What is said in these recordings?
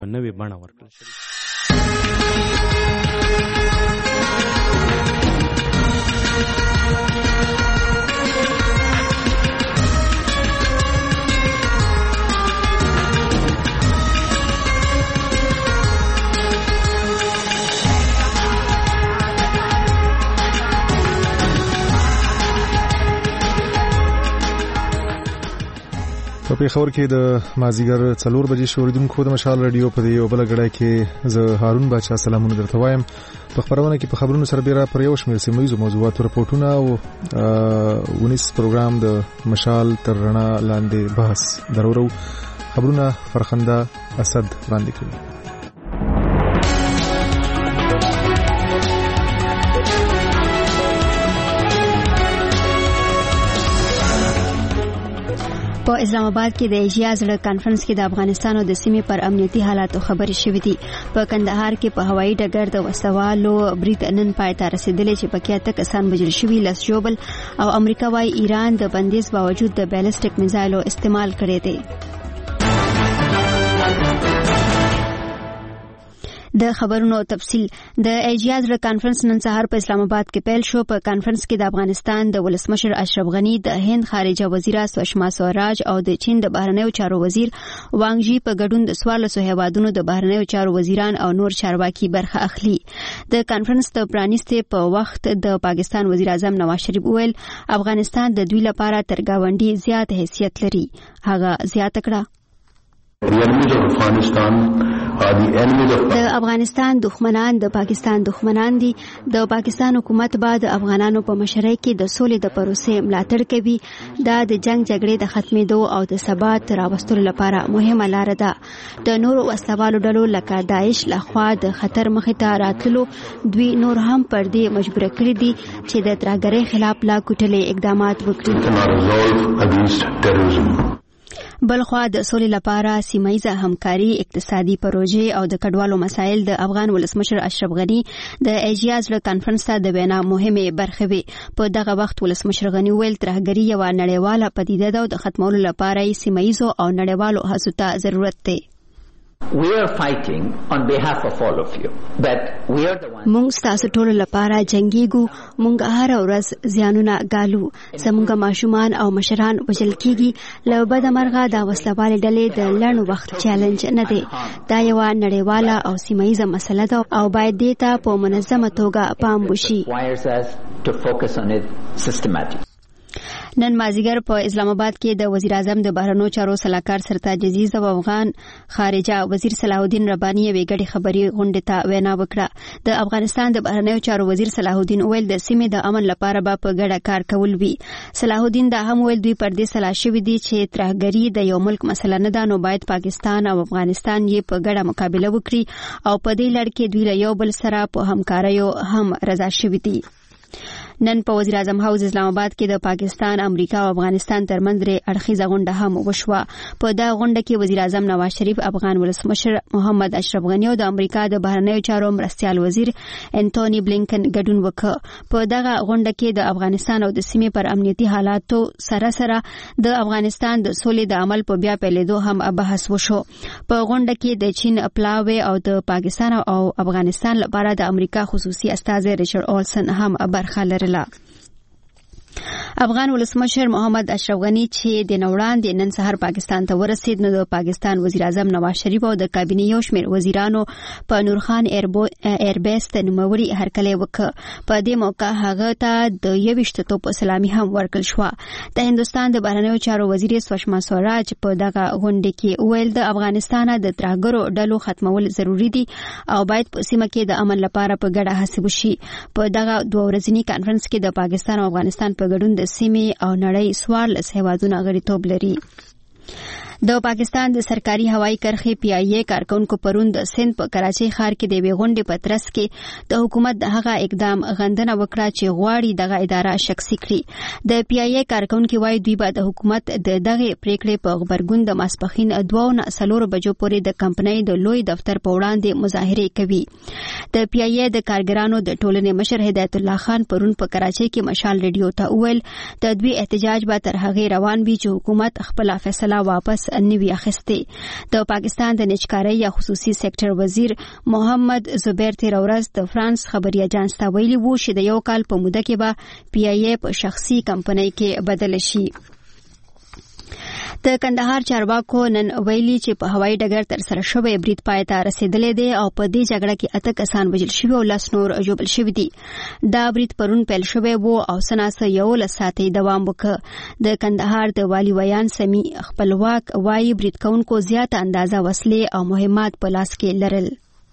نوې بڼه ورکړل شوې. په پیښور کې د مازیګر 4 بجې شوریدونکو د مشال رادیو په یو بل غړای کې زه هارون باچا سلامونه درته وایم. په خبرونه کې په خبرونو سره بیره پر یو شمېر سیمه موضوعاتو رپورټونه او ونیس پروګرام د مشال تر رڼا لاندې بحث درورو. خبرونه فرخنده اسد وړاندې کوي. په اسلام آباد کې د ایشیا زړه کانفرنس کې د افغانستان او د سیمې پر امنیتي حالاتو خبرې شوې دي. په کندهار کې په هوایي ډګر د وسوالو برید نن پای ته رسیدلی چې پکې 8 کسان وژل شوي، 10 ژوبل، او امریکا وايي ایران د بندیز باوجود د بیلسټیک میزایلو استعمال کړی دی. د خبرونو تفصیل. د ایشیا زړه کانفرنس نن سهار په اسلام آباد کې پیل شو. په کانفرنس کې د افغانستان د ولسمشر اشرف غنی، د هند خارجه وزیر سشما سوراج او د چین د بهرنیو چارو وزیر وانګ جی په ګډون د 14 هیوادونو د بهرنیو چارو وزیران او نور چارواکي برخه اخلي. د کانفرنس د پرانیستې په وخت د پاکستان وزیر اعظم نواز شریف وویل افغانستان د دوی لپاره تر ګاونډي زیات حیثیت لري. هغه زیاته کړه د افغانستان دښمنان د پاکستان دښمنان دي. د پاکستان حکومت به د افغانانو په مشرۍ کې د سولې د پروسې ملاتړ کوي. دا د جنگ جګړې د ختمېدو او د ثبات راوستلو لپاره مهمه لار ده. د نورو وسوالو ډلو لکه داعش لخوا د خطر مخې ته راتلو دوی نور هم پر دې مجبور کړي دي چې د ترهګرۍ خلاف لا کوټلې اقدامات وکړي. بلخوا د سولې لپاره سیمه‌یزه همکاري، اقتصادي پروژې او د کډوالو مسایل د افغان ولسمشر اشرف غنی د ایشیا زړه کانفرنس ته د وینا مهمه برخه وي. په دغه وخت ولسمشر غنی ویل ترهګري یو نړیواله پدیده ده او د ختمولو لپاره سیمه‌یزو او نړیوالو هڅو ته ضرورت دی. We are fighting on behalf of all of you, that we are the ones. مونږ تاسو ټول لپاره جنگيګو. مونږ هر ورځ زیانونه ګالو. زمونږ ماشومان او مشران وژل کیږي. له بده مرغه دا وسلوال ډلې د لړن وخت چیلنج نه دی. دا یو نړیواله او سیمه‌یزه مسله ده او باید دې ته په منظمه توګه پام وشي. نن مازیګر په اسلام آباد کې د وزیر اعظم د بهرنیو چارو سلاکار سرتاج عزیز او افغان خارجه وزیر صلاح الدین ربانی یې وګړي خبري غونډه ته وینا وکړه. د افغانستان د بهرنیو چارو وزیر صلاح الدین ویل د سیمې د امن لپاره به په ګډه کار کول وي. صلاح الدین دا هم ویل دوی پر دې صلاح شوی دي چې ترهګري د یو ملک مسله نه ده، نو باید پاکستان او افغانستان یې په ګډه مقابله وکړي او په دې لړ کې دوی له یو بل سره په همکاریو هم رضا شوي دي. نن په وزیر اعظم هاوس اسلام آباد کې د پاکستان، امریکا او افغانستان ترمنځ اړخیزه غونډه هم وشوه. په دا غونډه کې وزیر اعظم نواز شریف، افغان ولسمشر محمد اشرف غنی او د امریکا د بهرنیو چارو مرستیال وزیر انټونی بلینکن ګډون وکړ. په دغه غونډه کې د افغانستان او د سیمې پر امنیتي حالاتو سره سره د افغانستان د سولې د عمل په بیا پیلېدو هم بحث وشو. په غونډه کې د چین پلاوی او د پاکستان او افغانستان لپاره د امریکا خصوصي استازی ریچارډ اولسن هم برخه لرله. افغان ولسمشر محمد اشرف غنی چې د نوړاندې نن سهار پاکستان ته ورسید، نو د پاکستان وزیر اعظم نواز شریف او د کابینې یو شمېر وزیرانو په نورخان ایربیس ته نوموړي هرکلی وکړ. په دې موقع هغه ته د 21 توپ سلامي هم ورکړل شوه. د هندستان د بهرنیو چارو وزیر سشما سوراج په دغه غونډه کې ویل د افغانستان د ترهګرو ډلو ختمول ضروری دي او باید په سیمه کې د امن لپاره په ګډه هڅې وشي. په دغه 2 ورځني کانفرنس کې د پاکستان او افغانستان په ګډون د سیمې او نړۍ 14 هیوادونه غړیتوب لري. د پاکستان د سرکاري هوایي کرښې پی آی ای کارکونکو پرون د سند په کراچۍ ښار کې د یوې غونډې په ترڅ کې د حکومت د هغه اقدام غندنه وکړه چې غواړي دغه اداره شخصي کړي. د پی آی ای کارکونکو وايي دوی به د حکومت د دغه پریکړې په غبرګون د ماسپخین 2:04 بجو پورې د کمپنۍ د لوی دفتر په وړاندې مظاهره کوي. د پی آی ای د کارګرانو د ټولنې مشر هدایت الله خان پرون په کراچۍ کې مشال ریډیو ته وویل د دوی احتجاج به تر هغه روان وي چې حکومت خپل فیصله واپس نوي اخیستې. د پاکستان د نجکارۍ یا خصوصي سېکټر وزیر محمد زبیر تیر ورځ د فرانس خبري اژانس ته ویلي وو چې د یو کال په موده کې به پی ای ای په شخصي کمپنۍ کې بدل شي. د کندهار چارواکو نن ویلي چې په هوایي ډګر تر سره شوی برید پای ته رسیدلې دی او په دې جګړه کې 8 کسان وژل شوي او 10 نور ژوبل شوي دي. دا برید پرون پیل شوی وو او سناسه 11 ساعتې دوام وکړ. د کندهار د والي ویان سمي خپلواک وایي برید کوونکو زیاته اندازه وسلې او مهمات په لاس کې لرل.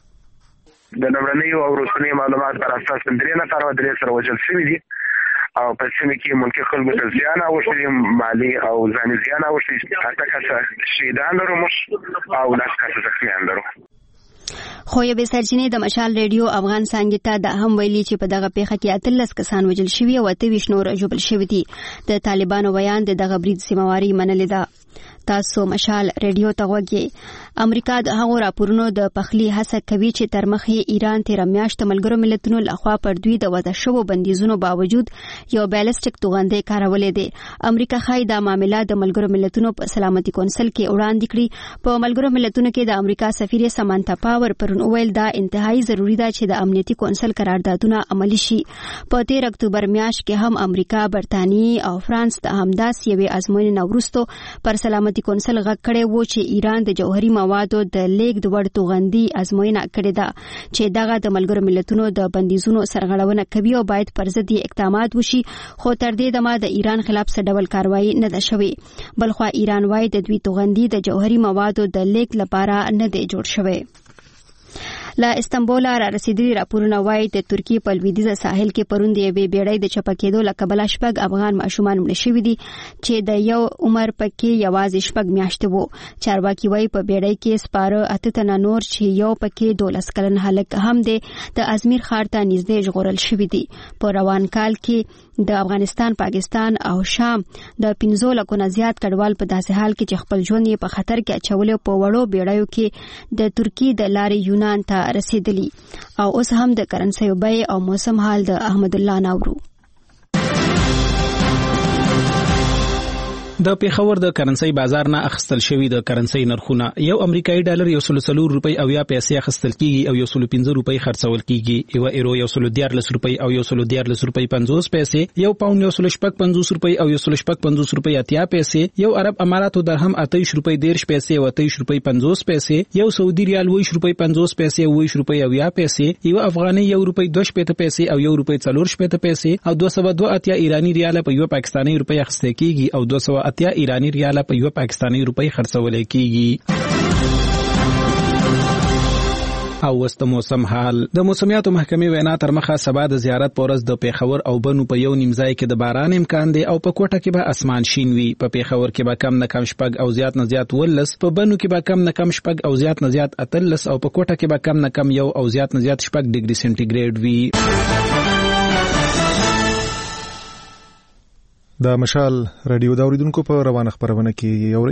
د نمرنیو او وروستنیو معلومات پر اساس 3 نفر سره وژل شوي دي او په سیمه کې ملکی خلکو ته زیان اوښتي، مالی او ځاني زیان اوښتي. 8 کسه شهیدان لرو او 10 کسه زخمیان لرو. خو یو سرچینې د مشال ریډیو افغان څنګه ته د هم ویلي چې په دغه پیښه کې 13 کسان وژل شوي او 28 نور ژوبل شوي دي. د طالبانو ویان د دغه برید سیمواري منلې ده. تاسو مشال ریډیو ته وګورئ. امریکا د هغو راپورونو د پخلی هڅه کوي چې تر مخې ایران تیر میاشت ملګرو ملتونو لخوا پر دوی د وضع شوو بندیزونو باوجود یو بیلسټیک توغندې کارولې دي. امریکا خای دا معاملې د ملګرو ملتونو په سلامتي کونسل کې وړاندې کړي. په ملګرو ملتونو کې د امریکا سفیر سمانتا پاور پرون ویل دا انتهایی ضروری ده چې د امنیتي کونسل قراردادونه عملي شي. په 13 اکتوبر میاشت کې هم امریکا، برتانیې او فرانس د همداس یوې ازموینې وروسته پر سلامتي کونسل غږ کړی و چې ایران د جوهري موادو د لیږد وړ توغندي ازموینه کړې ده چې دغه د ملګرو ملتونو د بندیزونو سرغړونه کوي او باید پر ضد اقدامات وشي. خو تر دې دمه د ایران خلاف څه ډول کاروایی نه ده شوې. بلخوا ایران وايي د دوی توغندي د جوهري موادو د لیږد لپاره نه دی جوړ شوی. لا استنبول را رسیدلي راپورونه وایي د ترکیې په لویدیځه ساحل کې پرون د یوې بیړۍ د چپه کېدو له کبله 6 افغان ماشومان مړه شوي دي چې د یو عمر پکې یوازې 6 میاشتې وو. چارواکي وایي په بیړۍ کې سپاره 8 تنه نور چې یو پکې 12 کلن هلک هم دی د ازمیر ښار ته نږدې ژغورل شوي دي. په روان کال کې د افغانستان، پاکستان او شام د 15 لکو نه زیات کډوال په داسې حال کې چې خپل ژوند یې په خطر کې اچولو په وړو بیړیو کې د ترکیې د لارې یونان ته رسیدلی. او اوس هم د کرنسۍ بیې او موسم حال د احمد الله ناورو. د پیښور د کرنسۍ بازار نه اخستل شوی د کرنسۍ نرخونه یو امریکایي ډالر 104 روپۍ او یا پیسې اخستل کیږي او 115 روپۍ خرڅول کیږي. یو ایرو 114 روپۍ او 114 روپۍ 50 پیسې، یو پاوند 150 روپۍ او 150 روپۍ 80 پیسې، یو عرب اماراتو درهم 28 روپۍ 10 پیسې او 28 روپۍ 50 پیسې، یو سعودي ریال 20 روپۍ 50 پیسې او 20 روپۍ 90 پیسې، یو افغاني 1 روپۍ 2 پیسې او 1 روپۍ 4 پیسې او 202 ایرانی ریال په یو پاکستاني روپۍ اخستل کیږي او 200 ایرانی ریال په یو پاکستاني روپۍ خرڅول کیږي. او وست موسم حال. د موسمیاتو محکمې وینا تر مخه سبا د زیارت پورز د پیښور او بنو په یو نیمځای کې د باران امکان دی او په کوټه کې به اسمان شین وي. په پیښور کې به کم نه کم 10 او زیات نه زیات 12، په بنو کې به کم نه کم 10 او زیات نه زیات 13 او په کوټه کې به کم نه کم 1 او زیات نه زیات 10 ډیګري سنټیګریډ وي. د مشال رادیو د اوریدونکو په روانه خبرونه کې یوري.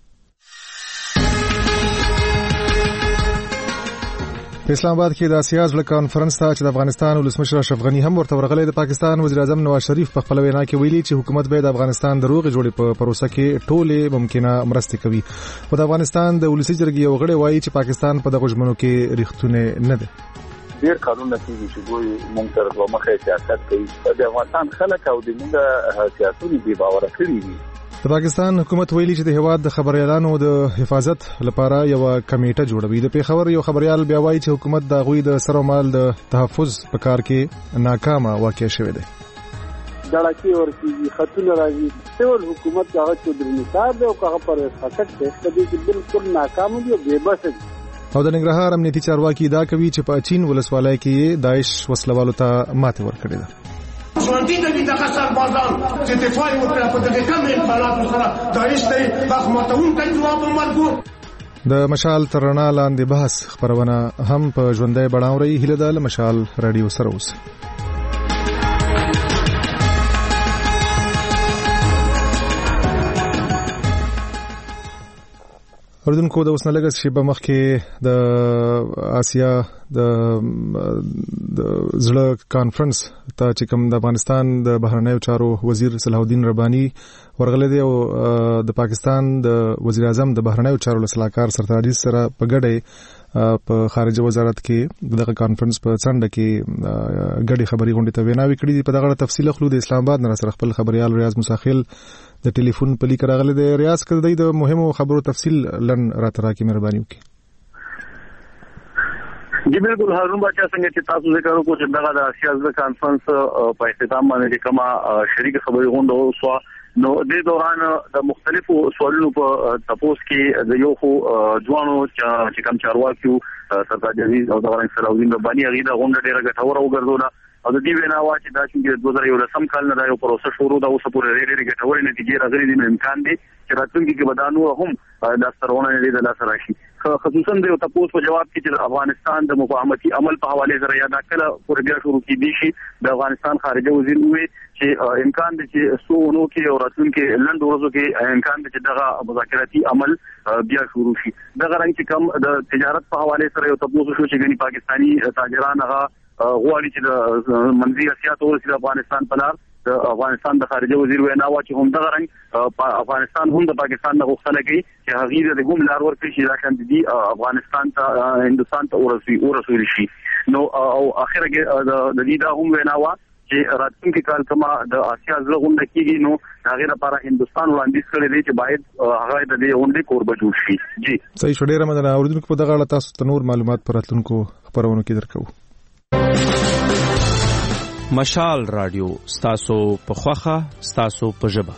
په اسلام آباد کې د آسیا ځل کانفرنس ته چې د افغانستان ولسمشر اشرف غنی هم ورته ورغلی، د پاکستان وزیر اعظم نواز شریف په خپل وینا کې ویلي چې حکومت به د افغانستان د روغې جوړې په پروسه کې ټولې ممکنه مرستې کوي. خو د افغانستان د ولسی جرګې یو غړی وایي چې پاکستان په دغه ژمنو کې ریښتونه نه ده. ډیر کارونه کوي چې دوی مونږ تر دوه مخه سیاست کوي. د افغانستان خلک او د موږ سیاستونو بي باور کړی دي. د پاکستان حکومت ویلي چې د هیواد د خبريالانو د حفاظت لپاره یو کمیټه جوړوي. د پیښور یو خبريال بیا وایي چې حکومت د غوي د سر او مال د تحفظ په کار کې ناکامه واقع شوه دی. دړکی ورکی خطونه راځي ټول حکومت هغه چې د نصاب دی او هغه پر فقط د دې بالکل ناکام دي او بے بس دي. او د ننګرهار امنیتي چارواکي دا کوي چې په چین ولسوالۍ کې داعش وسلوالو ته ماته ورکړې ده. ژوندۍ د دغه سربازان چې دفاع وکړه په دغه کم امکاناتو سره داعش ته وخت ماتونکی ځواب ورکړ. د مشال تر رڼا لاندې بحث خبرونه هم په ژوندۍ بڼاوري هله د مشال رادیو سره اوس. اردوونکو د اوسنه لګس شیبه مخکې د آسیا د زړه کانفرنس ته چې کوم د افغانستان د بهرنیو چارو وزیر صلاح الدین رباني ورغله دی او د پاکستان د وزیر اعظم د بهرنیو چارو سلاکار سرتاج عزیز سره په ګډه په خارجه وزارت کې دغه کانفرنس په څنډه کې ګډي خبري غونډه ته ویناوي کړې دي. په دغه تفصیل خلود اسلام آباد نه سره خپل خبريال ریاض مساخیل د ټلیفون په لیک راغله د ریاض کړي د مهمو خبرو تفصیل لن راترا کی مهرباني وکړي. جی بالکل هارون بچا څنګه چې تاسو ذکر وکړو چې دغه د آسیا د کانفرنس په اختتام باندې کومه شریک خبري غونډه وسو نو د دوران د مختلفو سوالونو په تاسو کې د یو خو ځوانو چې کوم چارواکیو سرتاج عزیز او د صلاح الدین رباني غیدا غونډه ډیره ګټوره وګرځوله او د دې وینا وا چې دا چې 2011 کال نه دا یو پروسه شروع دا اوس پورې ډېرې ګټورې نتیجې راغلي دي. امکان دی چې راتلونکي کې بدانو هم د سرونه نه د لاس راشي. خصوصا د تاسو په جواب کې چې افغانستان د مفاهمتي عمل په حواله سره یا د کله پورې بیا شروع کیدي شي د افغانستان خارجه وزیر وي چې امکان دی چې سونو کې او راتلونکي لند ورځو کې امکان دی چې دغه مذاکراتي عمل بیا شروع شي. دغه رنګ چې کوم د تجارت په حواله سره یو تاسو شو چې ګني پاکستانی تاجران هغه غواړي چې د منځي اسیا ته ورسېږي افغانستان په لار د افغانستان د خارجه وزیر وینا وا چې هم دغه رنګ افغانستان هم د پاکستان نه غوښتنه کوي چې هغه د کوم لار ورکړي چې دا شان دي افغانستان ته هندستان ته ورسول شي. نو او اخره کې د دې دا هم وینا وا چې راتلونکي کال کما د آسیا زړه غونډه کیږي نو هغه لپاره هندستان وړاندیز کړی دی چې باید هغه د دې غونډې کوربه جوړ شي. جی صحیح شو. ډیره مننه. اوردونکو په دغه اړه تاسو ته نور معلومات پر راتلونکو خبرونو کې درکو. مشال رادیو ستاسو په خوخه ستاسو په ژبه.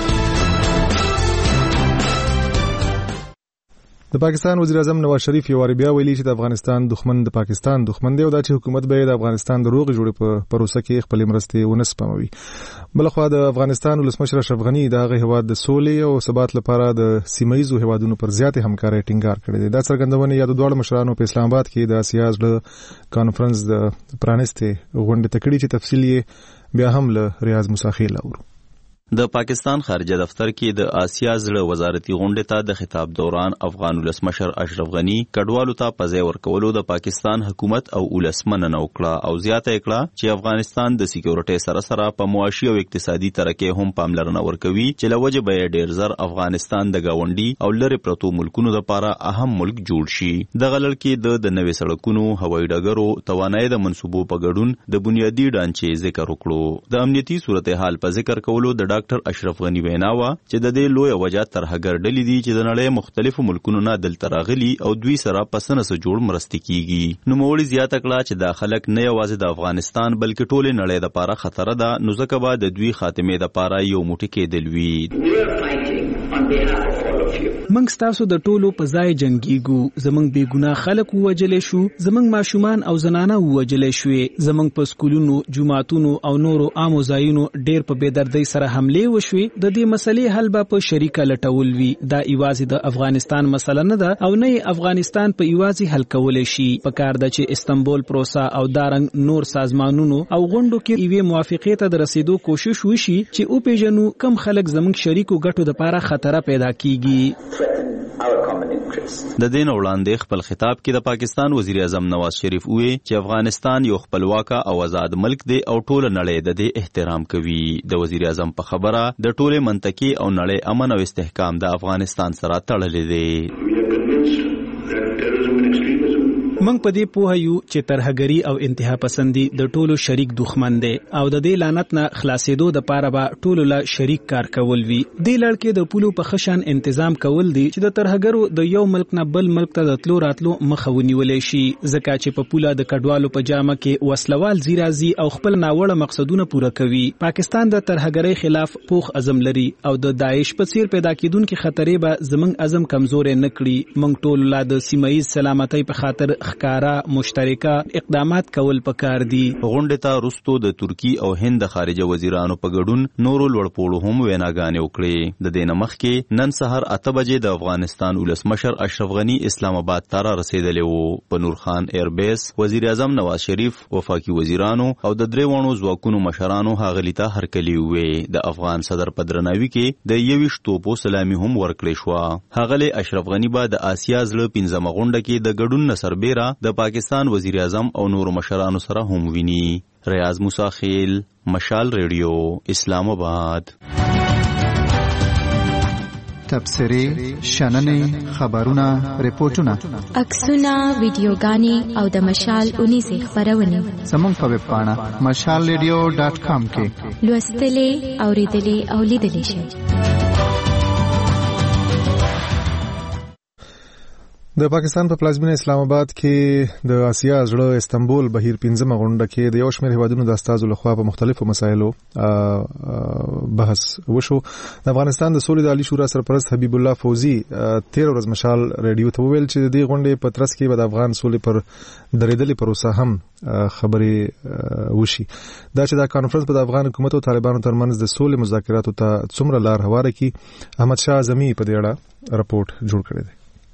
د پاکستان وزیر اعظم نواز شریف یو بیا ویلي چې د افغانستان دښمن د پاکستان دښمن دی او دا چې حکومت به د افغانستان د روغ جوړې په پروسه کې خپل مرستې ونسپموي. بلخوا د افغانستان ولسمشر اشرف غنی د هغه هیواد د سولې او ثبات لپاره د سیمایي هیوادونو پر زیاتې همکارۍ ټینګار کړی دی. دا څرګندونه یا د دوه مشرانو په اسلام آباد کې د آسیا د کانفرنس د پرانستې غونډې تکړی چې تفصیل یې بیا هم له ریاض مساخیل اورو. د پاکستان خارجه دفتر کې د آسیا زړه وزارتي غونډې ته د خطاب دوران افغان ولسمشر اشرف غنی کډوالو ته پځای ورکولو د پاکستان حکومت او ولسمنه وکړه او زیاته کړه چې افغانستان د سکیورټي سره په معاشي او اقتصادي ترقۍ هم پاملرنه ورکوي چې لوجه به ډیر زر افغانستان د گاونډي او لری پروتو ملکونو لپاره اهم ملک جوړ شي. د غلل کې د نوې سړکونو هوایي ډګرو توانایي د منصوبو په ګډون د بنیادی ډانچې ذکر وکړو. د امنیتي صورتحال په ذکر کولو د ډاکټر اشرف غنی ویناوه چې د دې لوی وجہ ترهګر ډلې دي چې د نړۍ مختلفو ملکونو نه دلته راغلي او دوی سره پسنه سره جوړ مرستې کیږي. نو مولوی زیاته کړه چې دا خلک نه یوازې د افغانستان بلکې ټول نړۍ لپاره خطر ده نو ځکه به د دوی خاتمه لپاره یو موټی کېدل وي. منګ تاسو د ټولو په ځای جنگيګو زمنګ بے ګناه خلک ووجلې شو زمنګ ماشومان او زنانه ووجلې شوې زمنګ په سکولونو جماعتونو او نورو عامو ځایونو ډېر په بېدردۍ سره حمله وشوي. د دې مسلې حل به په شریکه لټول وي. دا ایوازي د افغانستان مسله نه ده او نه افغانستان په ایوازي حل کولای شي. په کار ده چې استنبول پروسه او دارنګ نور سازمانونو او غونډو کې ایوه موافقې ته د رسیدو کوشش وشي چې او پیژنو کم خلک زمنګ شریکو ګټو د لپاره خطر پیدا کیږي. د دین وړاندې خپل خطاب کې د پاکستان وزیر اعظم نواز شریف وی چې افغانستان یو خپلواک او آزاد ملک دی او ټول نړۍ د دې احترام کوي. د وزیر اعظم په خبره د ټول منطقي او نړۍ امن او استحکام د افغانستان سره تړلې دی. منګ په دې پوه یو چې ترهګری او انتها پسندي د ټولو شریک دښمن دی او د دې لعنت نه خلاصېدو د پاره به ټولو لا شریک کار کول وی. د لړکې د پولو په خشن تنظیم کول دي چې د ترهګرو د یو ملک نه بل ملک ته د تلو راتلو مخه ونیولې شي. ځکه چې په پوله د کډوالو په جامه کې وسلوال زیرازي او خپل ناوړه مقصدونه پوره کوي. پاکستان د ترهګری خلاف پوخ عزم لري او د داعش په څیر پیدا کیدونکو خطرې به زمنګ عزم کمزور نه کړي. منګ ټول لا د سیمایي سلامتۍ په خاطر ښکارا مشترکه اقدامات کول پکار دي. غونډه ته وروسته د ترکی او هند خارجه وزیرانو په ګډون نورو لوړپوړو هم ویناګانې وکړې. د دې نه مخکې نن سهار 8 بجې د افغانستان ولسمشر اشرف غنی اسلام آباد ته رسیدلی و. په نورخان ایربیس وزیر اعظم نواز شریف، وفاقي وزیرانو او د دریوانو ځواکونو مشرانو هغلی ته هرکلی وې. د افغان صدر په درناوي کې د 21 توپو سلامي هم ورکړې شو. هغلی اشرف غنی به د آسیا زړه 15 غونډه کې د ګډون نصربیره د پاکستان وزیر اعظم او نورو مشرانو سره هم ویني. ریاض موسی خیل، مشال ریډیو، اسلام آباد. تبصرې، شننې، خبرونه، ریپورتونه، عکسونه، ویډیوګانې او د مشال اونیزې خپرونې زموږ په ویب پاڼه mashalradio.com کې لوستلې، اوریدلې او لیدلې شئ. د پاکستان په پلازمینه اسلام آباد کې د آسیا زړه استنبول بهیر 15 غونډه کې د یو شمېر هیوادونو د استازو لخوا په مختلفو مسایلو بحث وشو. د افغانستان د سولې د عالی شورا سرپرست حبیب الله فوزي 13 ورځ مشال ریډیو ته وویل چې د دې غونډې په ترڅ کې د افغان سولې پر درېدلې پروسه هم خبرې وشي. دا چې دا کانفرنس په افغان حکومت او طالبانو ترمنځ د سولې مذاکراتو ته څومره لار هواره کی، احمد شاه اعظمي په دې اړه راپورټ جوړ کړی دی.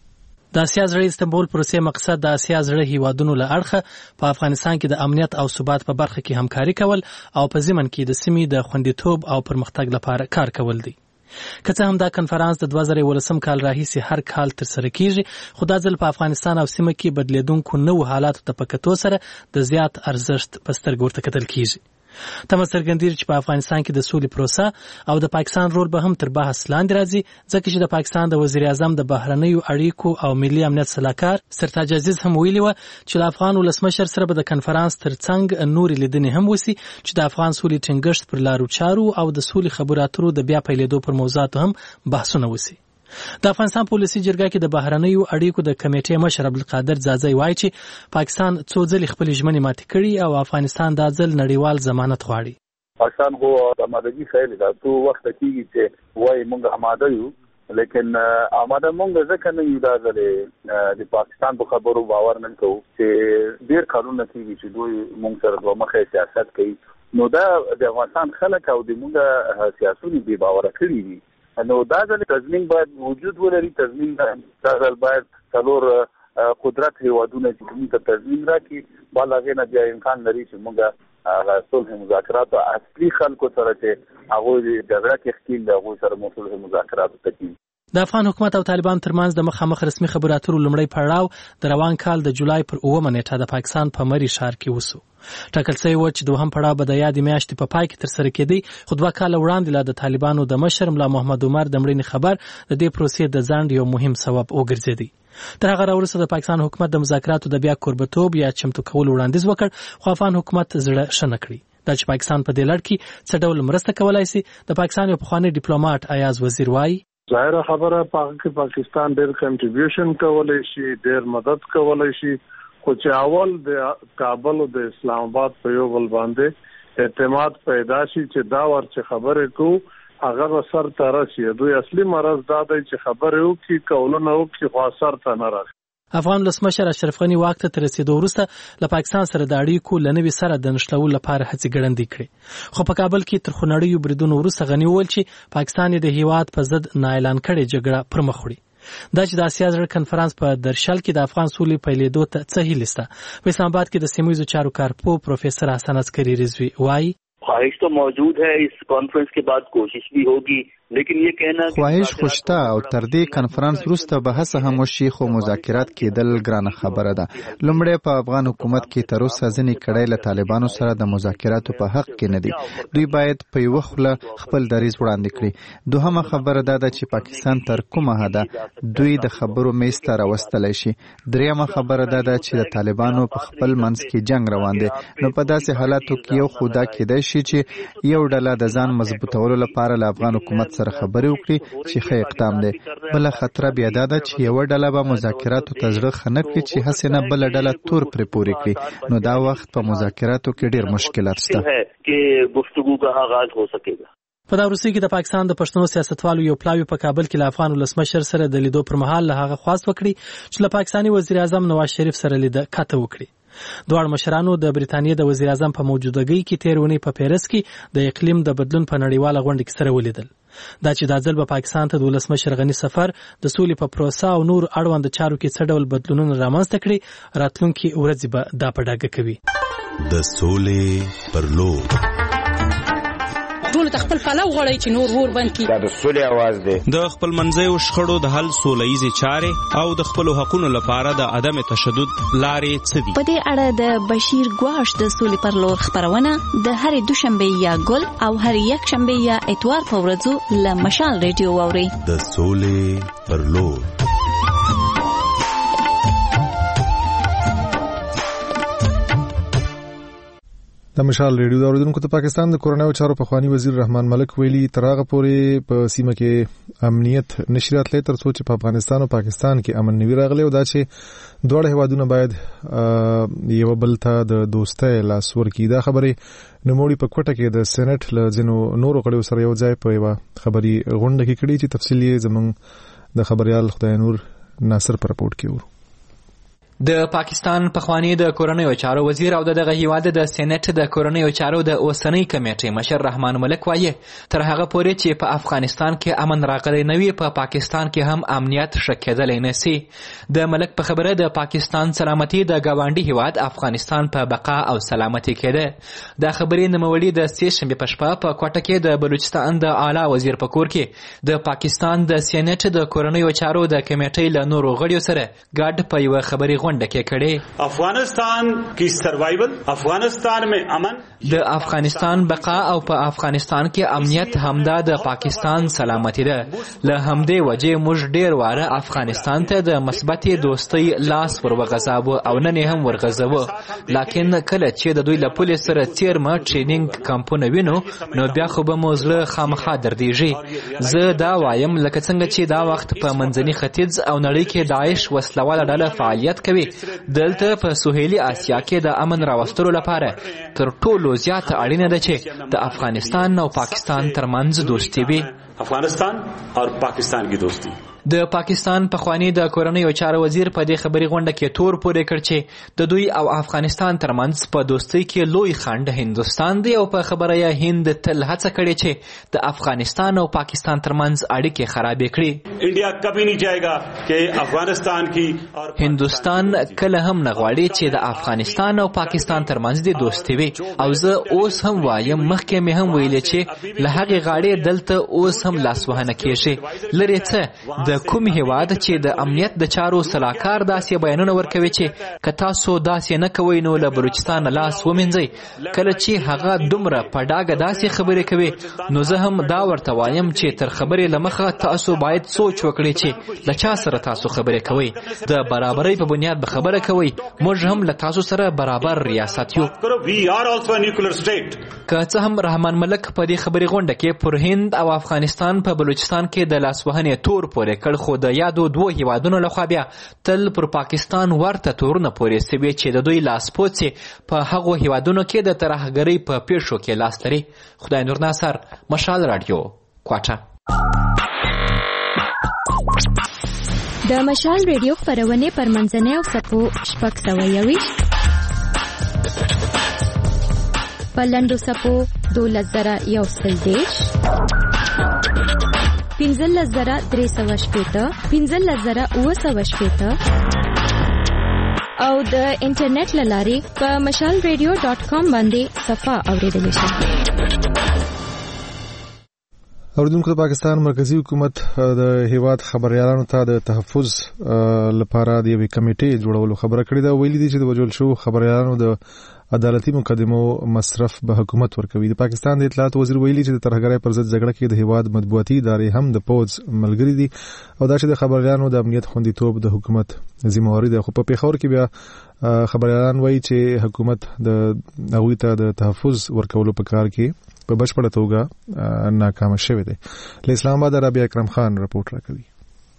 د آسیا زړه استنبول پروسې مقصد د آسیا زړه هیوادونو له اړخه په افغانستان کې د امنیت او ثبات په برخه کې همکاري کول او په ضمن کې د سیمې د خوندیتوب او پرمختګ لپاره کار کول دي. که څه هم دا کنفرانس د 2018 کال راهیسې هر کال ترسره کیږي، خو دا ځل په افغانستان او سیمه کې بدلیدونکو نوو حالاتو ته په کتو سره د زیات ارزښت په سترګو ورته کتل کیږي. تمه څرګندېږي چې په افغانستان کې د سولې پروسه او د پاکستان رول به هم تر بحث لاندې راځي، ځکه چې د پاکستان د وزیر اعظم د بهرنیو اړیکو او ملي امنیت سلاکار سرتاج عزیز هم ویلي و چې له افغان ولسمشر سره به د کنفرانس ترڅنګ نورې لیدنې هم وسی چې د افغان سولې ټینګښت پر لارو چارو او د سولې خبرو اترو د بیا پیلېدو پر موضوعاتو هم بحثونه وسی. د افغانستان پالیسي جرګه کې د بهرنیو اړیکو د کمیټې مشر عبدالقادر ځاځی وایي چې پاکستان څو ځلې خپل ژمنې ماتې کړي او افغانستان دا ځل نړیوال ضمانت غواړي. پاکستان خو آمادګي خیلی ده، تو وخت کېږي چې وایي موږ آماده یو، لیکن آماده موږ ځکه نه یو دا ځلې د پاکستان په خبرو باور نه کوو چې ډېر کارونه کېږي چې دوی موږ سره دوه مخی سیاست کوي. نو دا د افغانستان خلک او د موږ سیاسونو بې باوره کړي دي. نو دا ځل تضمین باید وجود ولري. تضمین دا ځل باید څلور قدرت هیوادونه چې موږ ته تضمین راکړي، بل هغې نه بیا امکان لري چې موږ صلح مذاکراتو اصلي خلکو سره چې هغوی جګړه کې ښکیل دي هغوی سره مو صلح مذاکراتو ته کېږي. د افغان حکومت او طالبان ترمنځ د مخامخ رسمي خبرو اترو لومړی پړاو د روان کال د جولای پر 9 نیټه د پاکستان په مری ښار کې وسو. ټاکل شوی و چې دوهم پړاو به د یادې میاشتې په پای کې ترسره کېدی، خو 2 کاله وړاندې لا د طالبانو د مشر ملا محمد عمر د مړینې خبر د دې پروسې د ځنډ یو مهم سبب وګرځېدی. تر هغه وروسته د پاکستان حکومت د مذاکراتو د بیا کوربتوب یا چمتو کولو وړاندیز وکړ، خو افغان حکومت زړه ښه نه کړی. دا چې پاکستان په دې لړ کې څه ډول مرسته کولای شي، د پاکستان یو پخوانی ډیپلوماټ ایاز وزیر وایي ظاهره خبره پاکستان ډېر کنټریبیوشن کولای شي، ډېر مدد کولای شي، خو چې اول د کابل او د اسلام آباد په یو بل باندې اعتماد پیدا شي چې دا ورڅ خبرې کو هغه به سر ته راشي. دوی اصلي مرض دا دی چې خبرې وکړي، کولونه وکړي، خو سر ته نه راشي. افغان ولسمشر اشرف غنی واک ته رسیدو وروسته له پاکستان سره د اړیکو له نوي سره د نښلولو لپاره هڅې ګړندۍ کړې، خو په کابل کې تر خونړیو بریدونو وروسته غنی وویل چې پاکستان د هیواد په ضد نااعلان کړې جګړه پر مخ وړي. دا چې د آسیا زړه کنفرانس په درشل کې د افغان سولې پیلېدو ته څه هیله شته. په اسلام آباد کې د سیمه ییزو چارو کارپو پروفیسر حسن عسکری رضوی وایي خواهش تو موجود है, इस कॉन्फ्रेंस के बाद कोशिश भी होगी, لیکن یہ کہنا خواهش خوشته او تر دې کنفرانس وروسته به هڅه هم وشي، خو مذاکرات کېدل ګرانه خبره ده. لومړی په افغان حکومت کې تر اوسه ځینې کړۍ له طالبانو سره د مذاکراتو په حق کې نه دي. دوی باید په یوه خوله خپل دریځ وړاندې کړي. دوهمه خبره دا ده چې پاکستان تر کومه حده دوی د خبرو میز ته راوستلی شي. دریمه خبره دا ده چې د طالبانو په خپل منځ کې جنگ روان دی. نو په داسې حالاتو کې یو خو دا کېدای شي چې یو ډله د ځان مضبوطولو لپاره له افغان حکومت سره خبرې وکړي چې ښه اقدام دی. بله خطره بیا دا ده چې یوه ډله به مذاکراتو ته زړه ښه نه کړي چې هسې نه بله ډله تور پرې پورې کړي. نو دا وخت په مذاکراتو کې ډېر مشکلات شته. په دا وروستي کې د پاکستان د پښتنو سیاستوالو یو پلاوی په کابل کې له افغان ولسمشر سره د لیدو پر مهال له هغه خواست وکړي چې له پاکستاني وزیر اعظم نواز شریف سره لیده کاته وکړي. دواړو مشرانو د بریتانیې د وزیر اعظم په موجودګۍ کې تیر اونۍ په پیرس کې د اقلیم د بدلون په نړیواله غونډه کې سره ولیدل. دا چې دا ځل به پاکستان ته د ولسمشر غني سفر د سولې په پروسه او نور اړوند چارو کې څه ډول بدلونونه رامنځته کړي، راتلونکي ورځې به دا په ډاګه کوي. د سولې پر لور ټول خپل پلو غړی چې نور ور بند کی. دا د سولې आवाज دی. د خپل منځیو شخړو د حل سولهیزې چارې او د خپل حقوقو لپاره د عدم تشدد لارې څه دي. په دې اړه د بشیر ګواش د سولې پر لور خبرونه د هرې دوشنبه یا ګل او هر یک شنبه یا اتوار په ورځو له مشال ریډیو واوري. د سولې پر لور. د مشال ریډیو د اوریدونکو ته پاکستان د کورنیو چارو پخوانی وزیر رحمان ملک ویلي تر هغه پورې په سیمه کې امنیت نشي راتلی تر څو چې په افغانستان او پاکستان کې امن نوي راغلی او دا چې دواړه هیوادونه باید یو بل ته د دوستۍ لاس ورکړي. دا خبرې نوموړي په کوټه کې د سېنات له ځینو نورو غړو سره یو ځای په یوه خبري غونډه کې کړي چې تفصیل یې زموږ د خبريال خدای نور ناصر پر رپورټ کې ورو. د پاکستان پخوانی د کورنیو چارو وزیر او دغه هیواد د سېنات د کورنیو چارو د اوسنۍ کمیټې مشر رحمان ملک وایي تر هغه پورې چې په افغانستان کې امن راغلی نه وي په پاکستان کې هم امنیت ښه کېدلی نه سي. د ملک په خبره د پاکستان سلامتي د ګاونډي هیواد افغانستان په بقا او سلامتي کېده. دا خبرې نوموړي د سې شنبې په شپه په کوټه کې د بلوچستان د اعلی وزیر په کور کې د پاکستان د سېنات د کورنیو چارو د کمیټې له نورو غړیو سره ګډ په یوه خبري غونډه کې کړي. افغانستان کی سروایول، افغانستان میں امن، د افغانستان بقا او په افغانستان کې امنیت همدا د پاکستان سلامتی ده. له همدې وجې موږ ډیر واره افغانستان ته د مثبتې دوستۍ لاس ورغځاوه او نن هم ورغځوه. لکن کله چې د دوی له پولیس سره څیرمه ټریننګ کمپونه وینو نو بیا خو به مو زړه خامخا دردیږي. زه دا وایم لکه څنګه چې دا وخت په منځني ختیځ او نړۍ کې داعش وسلواله ډله فعالیت کوي، دلته په سهیلي آسیا کې د امن راوستلو لپاره تر ټولو زیاته اړینه ده چې د افغانستان او پاکستان ترمنځ دوستي وي. افغانستان او پاکستان کی دوستی. د پاکستان پخوانی د کورنیو چارو وزیر په دې خبري غونډه کې تور پورې کړ چې د دوی او افغانستان ترمنځ په دوستۍ کې لوی خنډ هندستان دی او په خبره یې هند تل هڅه کړې چې د افغانستان او پاکستان ترمنځ اړیکې خرابې کړي. انډیا کبھی نہیں چاہے گا کہ افغانستان کی اور هندستان کله هم نه غواړي چې د افغانستان او پاکستان ترمنځ د دوستۍ وي او زه اوس هم وایم مخکې مې هم ویلې چې له هغې غاړې دلته اوس هم لاسوهنه کېږي. لرې څه د کوم هیواد چې د امنیت د چارو سلاکار داسې بیانونه ورکوي چې که تاسو داسې نه کوئ نو له بلوچستان لاس ومینځئ. کله چې هغه دومره په ډاګه داسې خبرې کوي نو زه هم دا ورته وایم چې تر خبرې له مخه تاسو باید سوچ وکړئ چې له چا سره تاسو خبرې کوئ. د برابرۍ په بنیاد به خبره کوئ. موږ هم له تاسو سره برابر ریاست یو. که څه هم رحمان ملک په دې خبري غونډه کې پر هند او افغانستان په بلوچستان کې د لاسوهنې تور پورې کړ خو د یادو دوه هیوادونو لخوا بیا تل پر پاکستان ورته تورونه پورې سوي چې د دوی لاسپوڅې په هغو هیوادونو کې د ترهګرۍ په پیښو کې لاس لري. خدای نور ناصر، مشال رادیو، کوټه. د مشال ریډیو خبرونه پر منځنۍ او سپو شپږ سوه یویشت په لنډو سپو 12,130 15,380 15,980 او د انټرنیټ له لارې په mashalradio.com باندې صفحه اوریدلی شئ. اوریدونکو د پاکستان مرکزی حکومت د هیواد خبريالانو ته د تحفظ لپاره د یوې کمیټې جوړولو خبره کړې ده. ویلي دي چې د وجول شو خبريالانو د عدالتي مقدمو مصرف به حکومت ورکوي. د پاکستان د اطلاعات وزیر ویلي چې د ترهګرۍ پر ضد جګړه کې د هیواد مطبوعاتي ادارې هم د پوز ملګری دي او دا چې د خبريالانو د امنیت خوندیتوب د حکومت ذمہواری ده. خو په پیښور کې بیا خبريالان وایي چې حکومت د هغوی ته د تحفظ ورکولو په کار کې په بشپړه توګه ناکام شوی دی. له اسلام آباد رابعه اکرم خان رپورټ راکوي.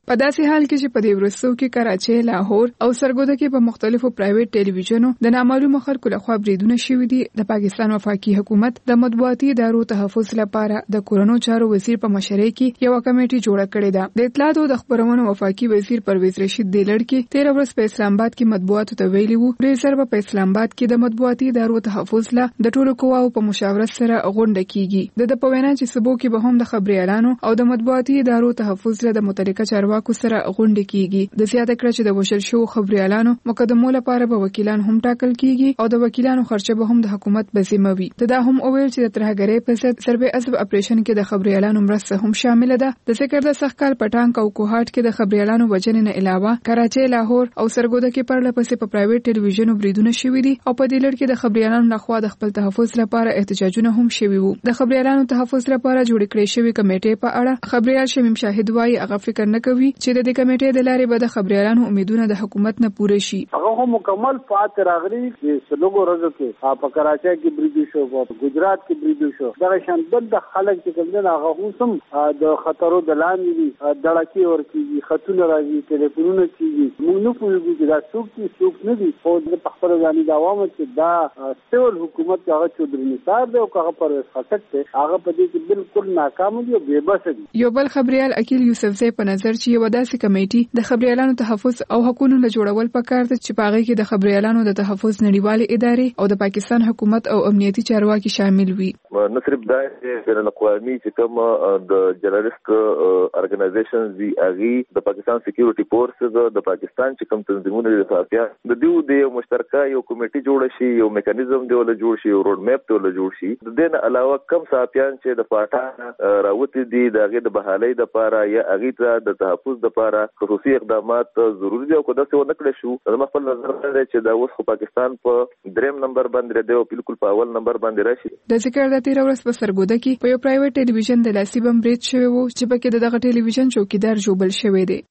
په داسې حال کې چې په دې ورځو کې کراچي، لاهور او سرګوده کې په مختلفو پرایویټ ټلویزیونو د نامعلومو خلکو لخوا بریدونه شوي دي. د پاکستان وفاقي حکومت د مطبوعاتي ادارو تحفظ لپاره د کورونو چارو وزیر په مشرۍ کې یو کمیټه جوړه کړې ده. د اطلاعات او د خبرونو وفاقي وزیر پرویز رشید د لړکی 13 ورځې په اسلام آباد کې مطبوعاتو ته ویلي وو ریزرو په اسلام آباد کې د مطبوعاتي ادارو تحفظ له د ټولو قواو په مشاورت سره غونډه کیږي. د پوینا چې سبو کې به هم د خبري اعلانو او د مطبوعاتي ادارو تحفظ له د متعلقه چارواکو سره غونډه کیږي. د زیاته کړه چې د وشل شو خبري اعلانو مقدمو لپاره به وکیلان هم ټاکل کیږي او د وکیلانو خرچه به هم د حکومت په ذمہ وي. دا هم اویل چې د ترهګرۍ په ضد سربې اسب اپریشن کې د خبري اعلانو مرسته هم شامل ده. د ذکر د سخکال پټانک او کوهاټ کې د خبري اعلانو وجنې نه علاوه کراچي، لاهور او سرګوده کې پرله پسې په پرایویټ ټلویزیونو بریدونه شوي دي او په دې لړ کې د خبري اعلانو لخوا د خپل تحفظ لپاره احتجاجونه هم شوي وو. د خبري اعلانو تحفظ لپاره جوړ کړې شوی کمیټې په اړه خبريال شمیم شاهد وايي هغه فکر نه کوي چې د دې کمیټې د لارې به د خبري اعلانو امیدونه د حکومت نه پوره شي. هغه مکمل فعال راغلي چې سلوګو ورځو کې په کراچي کې بریډ شو، په ګجرات کې بریډ شو. دا شان بل د خلک چې کوم نه هغه هم د خطرو د لاندې دي، دړکی ورکیږي، خطونه راځي، ټلیفونونه کیږي. موږ نه پوهیږو چې دا څوک نه دي. خو د خپل ځاني د عوامو چې دا سیول حکومت هغه چودري نثار دی او هغه پرویز خټک دی، هغه په دې کې بالکل ناکام دي او بے بس دي. یو بل خبريال اکیل یوسفزی په نظر چې یو داسې کمیټي د خبريالانو تحفظ او حقوقو له جوړول پکار دي چې پاغي کې د خبريالانو د تحفظ نړیوالې ادارې او د پاکستان حکومت او امنیتي چارواکي شامل وي. نه صرف دا بین الاقوامي چې کوم د جرنالست ارګنایزیشنز دي اغي د پاکستان سکیورټي فورسز د پاکستان چې کوم تنظیمونه دي صحافیان د دیو د مشترکه یو کمیټي جوړ شي، یو میکانیزم دی ول جوړ شي، یو روډ میپ ته ول جوړ شي. د دې نه علاوه کم صحافیان چې د پاټا راوتی دي د هغه د بحالۍ د لپاره یا هغه ته د تحفظ لپاره خصوصي اقدامات ضروری دي او کله څه ونه کړی شو د خپل نظر دی چې دا اوس پاکستان په دریم نمبر باندې دی او بالکل په اول نمبر باندې راشي. د ذکر د 13 ورځې په سرګوده کې په یو پرایویټ ټلویزیون د لاسي بم برید شوی وو چې پکې دغه ټلویزیون چوکیدار جوړل شوی دی.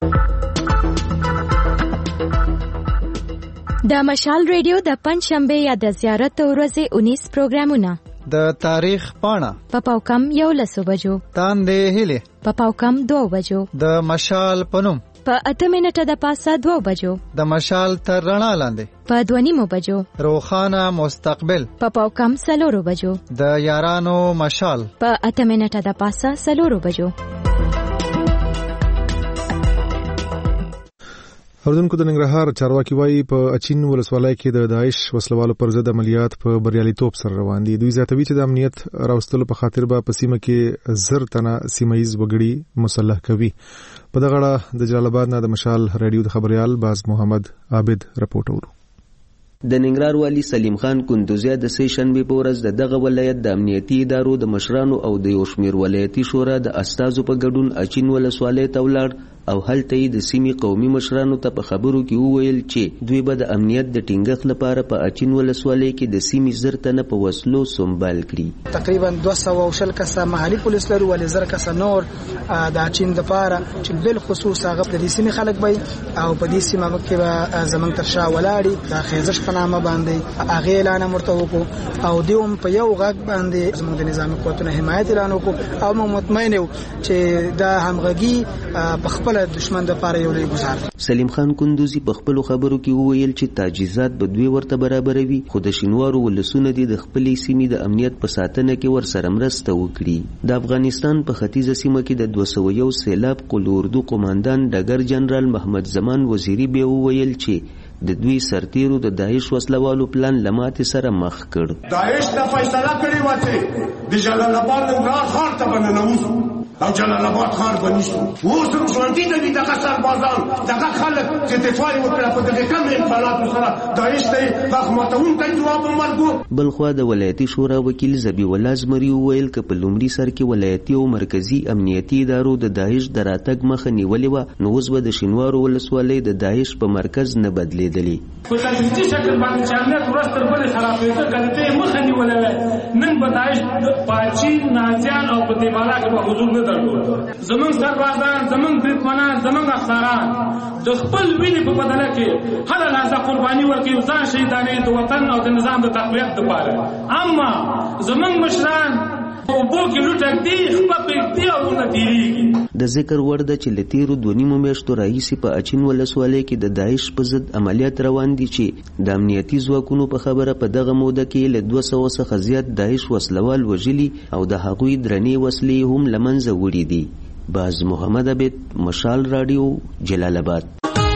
د مشال ریډیو د پنځشنبه یا د زیارت ورځې 19 پروګرامونه د تاریخ پاڼه په پاوکم 11 بجو، تاندې هله په پاوکم 2 بجو، د مشال پنوم په 8 منټه د پاسه 2 بجو، د مشال تر رڼا لاندې په 2:30 بجو، روخانه مستقبل په پاوکم 4 بجو، د یارانو مشال په 8 منټه د پاسه 4 بجو. اوردونکو د ننګرهار چارواکي وایي په اچین ولسوالۍ کې د داعش وسلوالو پر ضد عملیات په بریالیتوب سره روان دي. دوی زیاتوي چې د امنیت راوستلو په خاطر به په سیمه کې 1000 تنه سیمایي وګړي مسلح کوي. په دغه اړه د جلال آباد نه د مشال ریډیو د خبريال باز محمد عابد رپورټ ورو. د ننګرهار والی سلیم خان کندوزیا د سې شنبه په ورځ دغه ولایت د امنیتي ادارو د مشرانو او د یو شمېر ولایتي شورا د استازو په ګډون اچین ولسوالۍ ته ولاړ او هلته د سیمې قومي مشرانو ته په خبرو کې وویل چې دوی به د امنیت د ټینګښت لپاره په اچین ولسوالۍ کې د سیمې 1000 تنه په وسلو سنبال کړي. تقریبا 200 کسه محلي پولیس لري ولې 1000 کسه نور د اچین د لپاره چې بل خصوص هغه د سیمې خلک وي او په دې سیمه کې به زمنګ ترشا ولاړي د خیزش په نامه باندې هغه اعلان مرته وکړو او دوی په یو غږ باندې زموږ د نظامی قوتونو حمایت اعلان وکړو او موږ مطمئن یو چې دا همغږي په خپل دشمن د پاره یو لوی گزار. سلیم خان کندوزی په خپل خبرو کې وویل چې تجهیزات به دوی ورته برابروي خو د شینوارو ولسونه دي د خپلې سیمې د امنیت په ساتنه کې ورسره مرسته وکړي. د افغانستان په ختیځه سیمه کې د 201 سیلاب قل اردو قوماندان ډګر جنرال محمد زمان وزیری به وویل چې د دوی سرتیرو د داعش وسلوالو پلان لماتې سره مخ کړ. داعش د فیصله کړې و چې د جلال آباد ننګرهار ښار ته بننوځو او جلال آباد ښار بنیسو. اوس هم ژوندي دي دغه سربازان دغه خلک چې دفاع وکړه په دغه کم امکاناتو سره داعش ته مخمتونکی ځواب ورکړو. بلخوا د ولایتي شورا وکیل ذبیح الله زمري وویل که په لومړي سر کې ولایتي او مرکزي امنیتي ادارو د داعش د راتګ مخه نیولې وه نو اوس به د شینوارو ولسوالۍ د داعش په مرکز نه بدلېدلې. په تدریجي شکل باندې چې امنیت ورځ تر بلې خرابېده که د دې مخه نیولې وای نن به داعش په اچین نازیان او په دیبالا کې به حضور نه درلود. زمونږ سربازان زمونږ بریدمنان زمونږ افسران د خپل وینې په بدله کې هله لحظه قرباني ورکوي ځان شهیدانوي د وطن او د نظام د تقویت دپاره. اما زمونږ مشران اوبو کې لوټک دی خپل دی او نتیریږي. د ذکر وړ ده چې لتیرو 2 میاشتو راهیسې په اچین ولسوالۍ کې د داعش په ضد عملیات روان دي چې د امنیتي ځواکونو په خبره په دغه موده کې له 200 څخه زیات داعش وسلوال وژلي او د هغوی درنې وسلې هم له منځه وړي دي. باز محمد عبید، مشال رادیو، جلال آباد.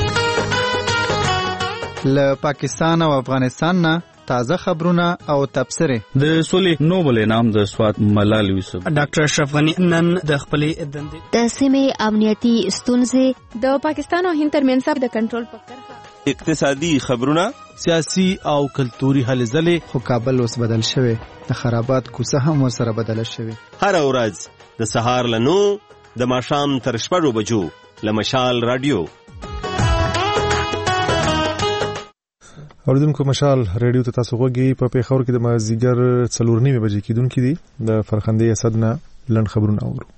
له پاکستان او افغانستان نه تازه خبرونه او تبصره. د سولې نوبل انعام د سواد ملال یوسف ډاکټر اشرف غنی نن د خپلې دندې د سیمې امنیتي ستونزې د پاکستان او هند ترمنځ د کنټرول په کرښه اقتصادي خبرونه سیاسي او کلتوري هلې ځلې. خو کابل اوس بدل شوی، د خرابات کوڅه هم ورسره بدله شوی. هر ورځ د سهار له 9 د ماښام تر 6 بجو له مشال رادیو. اوریدونکو مشال رادیو ته تاسو غوږی په پیښور کې د مازیګر 4:30 بجې کېدونکې دي. د فرخندې اسد نه لنډ خبرونه اورو.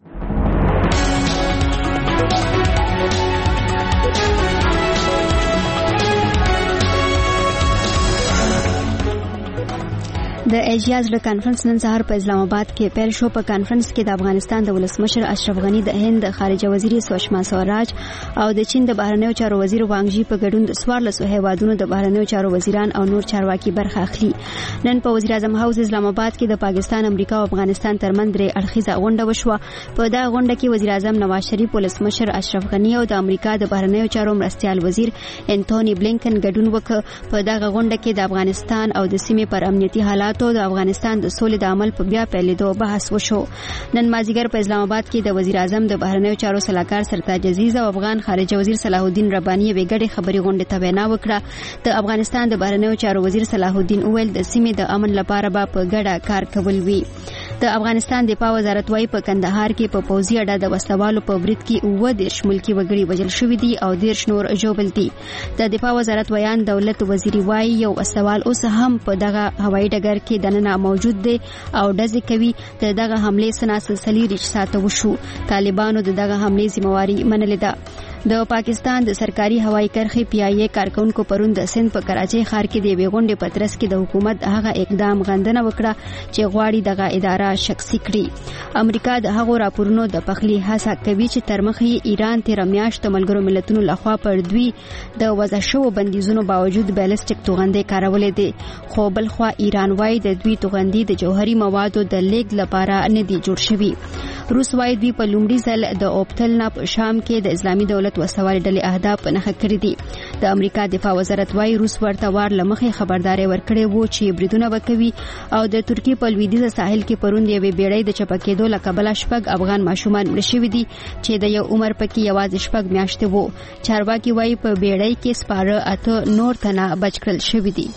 د ایشیا زړه کانفرنس نن سهار په اسلام آباد کې پیل شو. په کانفرنس کې د افغانستان د ولسمشر اشرف غنی، د هند خارجه وزیر سوشما سوراج او د چین د بهرنیو چارو وزیر وانګ جی په ګډون د 14 هیوادونو د بهرنیو چارو وزیران او نور چارواکي برخه اخلي. نن په وزیر اعظم هاوس اسلام آباد کې د پاکستان، امریکا او افغانستان ترمنځ درې اړخیزه غونډه وشوه. په دا غونډه کې وزیر اعظم نواز شریف، ولسمشر اشرف غنی او د امریکا د بهرنیو چارو مرستیال وزیر انټونی بلینکن ګډون وکړ. په دا غونډه کې د افغانستان او د سیمې پر امنیتي حالاتو، د افغانستان د سولې د عمل په بیا پیلېدو بحث وشو. نن مازیګر په اسلام آباد کې د وزیر اعظم د بهرنیو چارو سلاکار سرتاج عزیز او افغان خارجه وزیر صلاح الدین ربانی یې ګډه خبري غونډه ته وینا وکړه. د افغانستان د بهرنیو چارو وزیر صلاح الدین وویل د سیمې د امن لپاره به په ګډه کار کول وي. د افغانستان دفاع وزارت وايي په کندهار کې په پوځي اډه د وسوالو په برید کې 19 ملکی وګړي وژل شوي دي او 13 نور ژوبل دي. د دفاع وزارت ویان دولت وزیر وايي یو وسوال اوس هم په دغه هوایي ډګر کې دننه موجود دی او ډزې کوي. د دغه حمله سنا سلسلې ریښ ساته وشو. طالبانو د دغه حمله ذمہواری منلې ده. د پاکستان د سرکاري هوایي کرښې پی آی ای کارکونکو پرون د سند په کراچۍ ښار کې د غونډې په ترڅ کې د حکومت هغه اقدام غندنه وکړه چې غواړي دغه اداره شخصي کړي. امریکا د هغو راپورونو د پخلی هڅه کوي چې تر مخې ایران تیر میاشت ملګرو ملتونو لخوا پر دوی د وضع شوو بندیزونو باوجود بیلسټیک توغندې کارولې دي. خو بل خوا ایران وايي د دوی توغندې د جوهري موادو د لیږد لپاره نه دي جوړ شوي. روس وايي دوی په لومړي ځل د اوپتل نه په شام کې د اسلامي دولت وسوال ډلې اهداف نښه کړی دي. د امریکا دفاع وزارت وايي روس ورته وار لمخې خبرداري ورکړې وو چې بریدونه وکوي او د ترکیې په لویدیځ ساحل کې پروند یوې بیړۍ د چپکېدو له کبله 6 افغان ماشومان مړه شوي دي چې د یو عمر پکې یوازې 6 میاشتې وو. چارواکي وايي په بیړۍ کې سپاره 8 نور تنه بچ کړل شوي دي.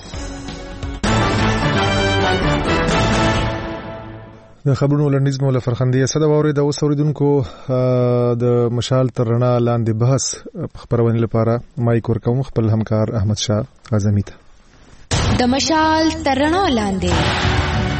د خبرونو لنډیز مولا فرخندې صدا ووري د اوسوریدونکو د مشال ترنا لاندې بحث خبرونه لپاره مایک ورکوم خپل همکار احمد شاه اعظمي ته. د مشال ترنا لاندې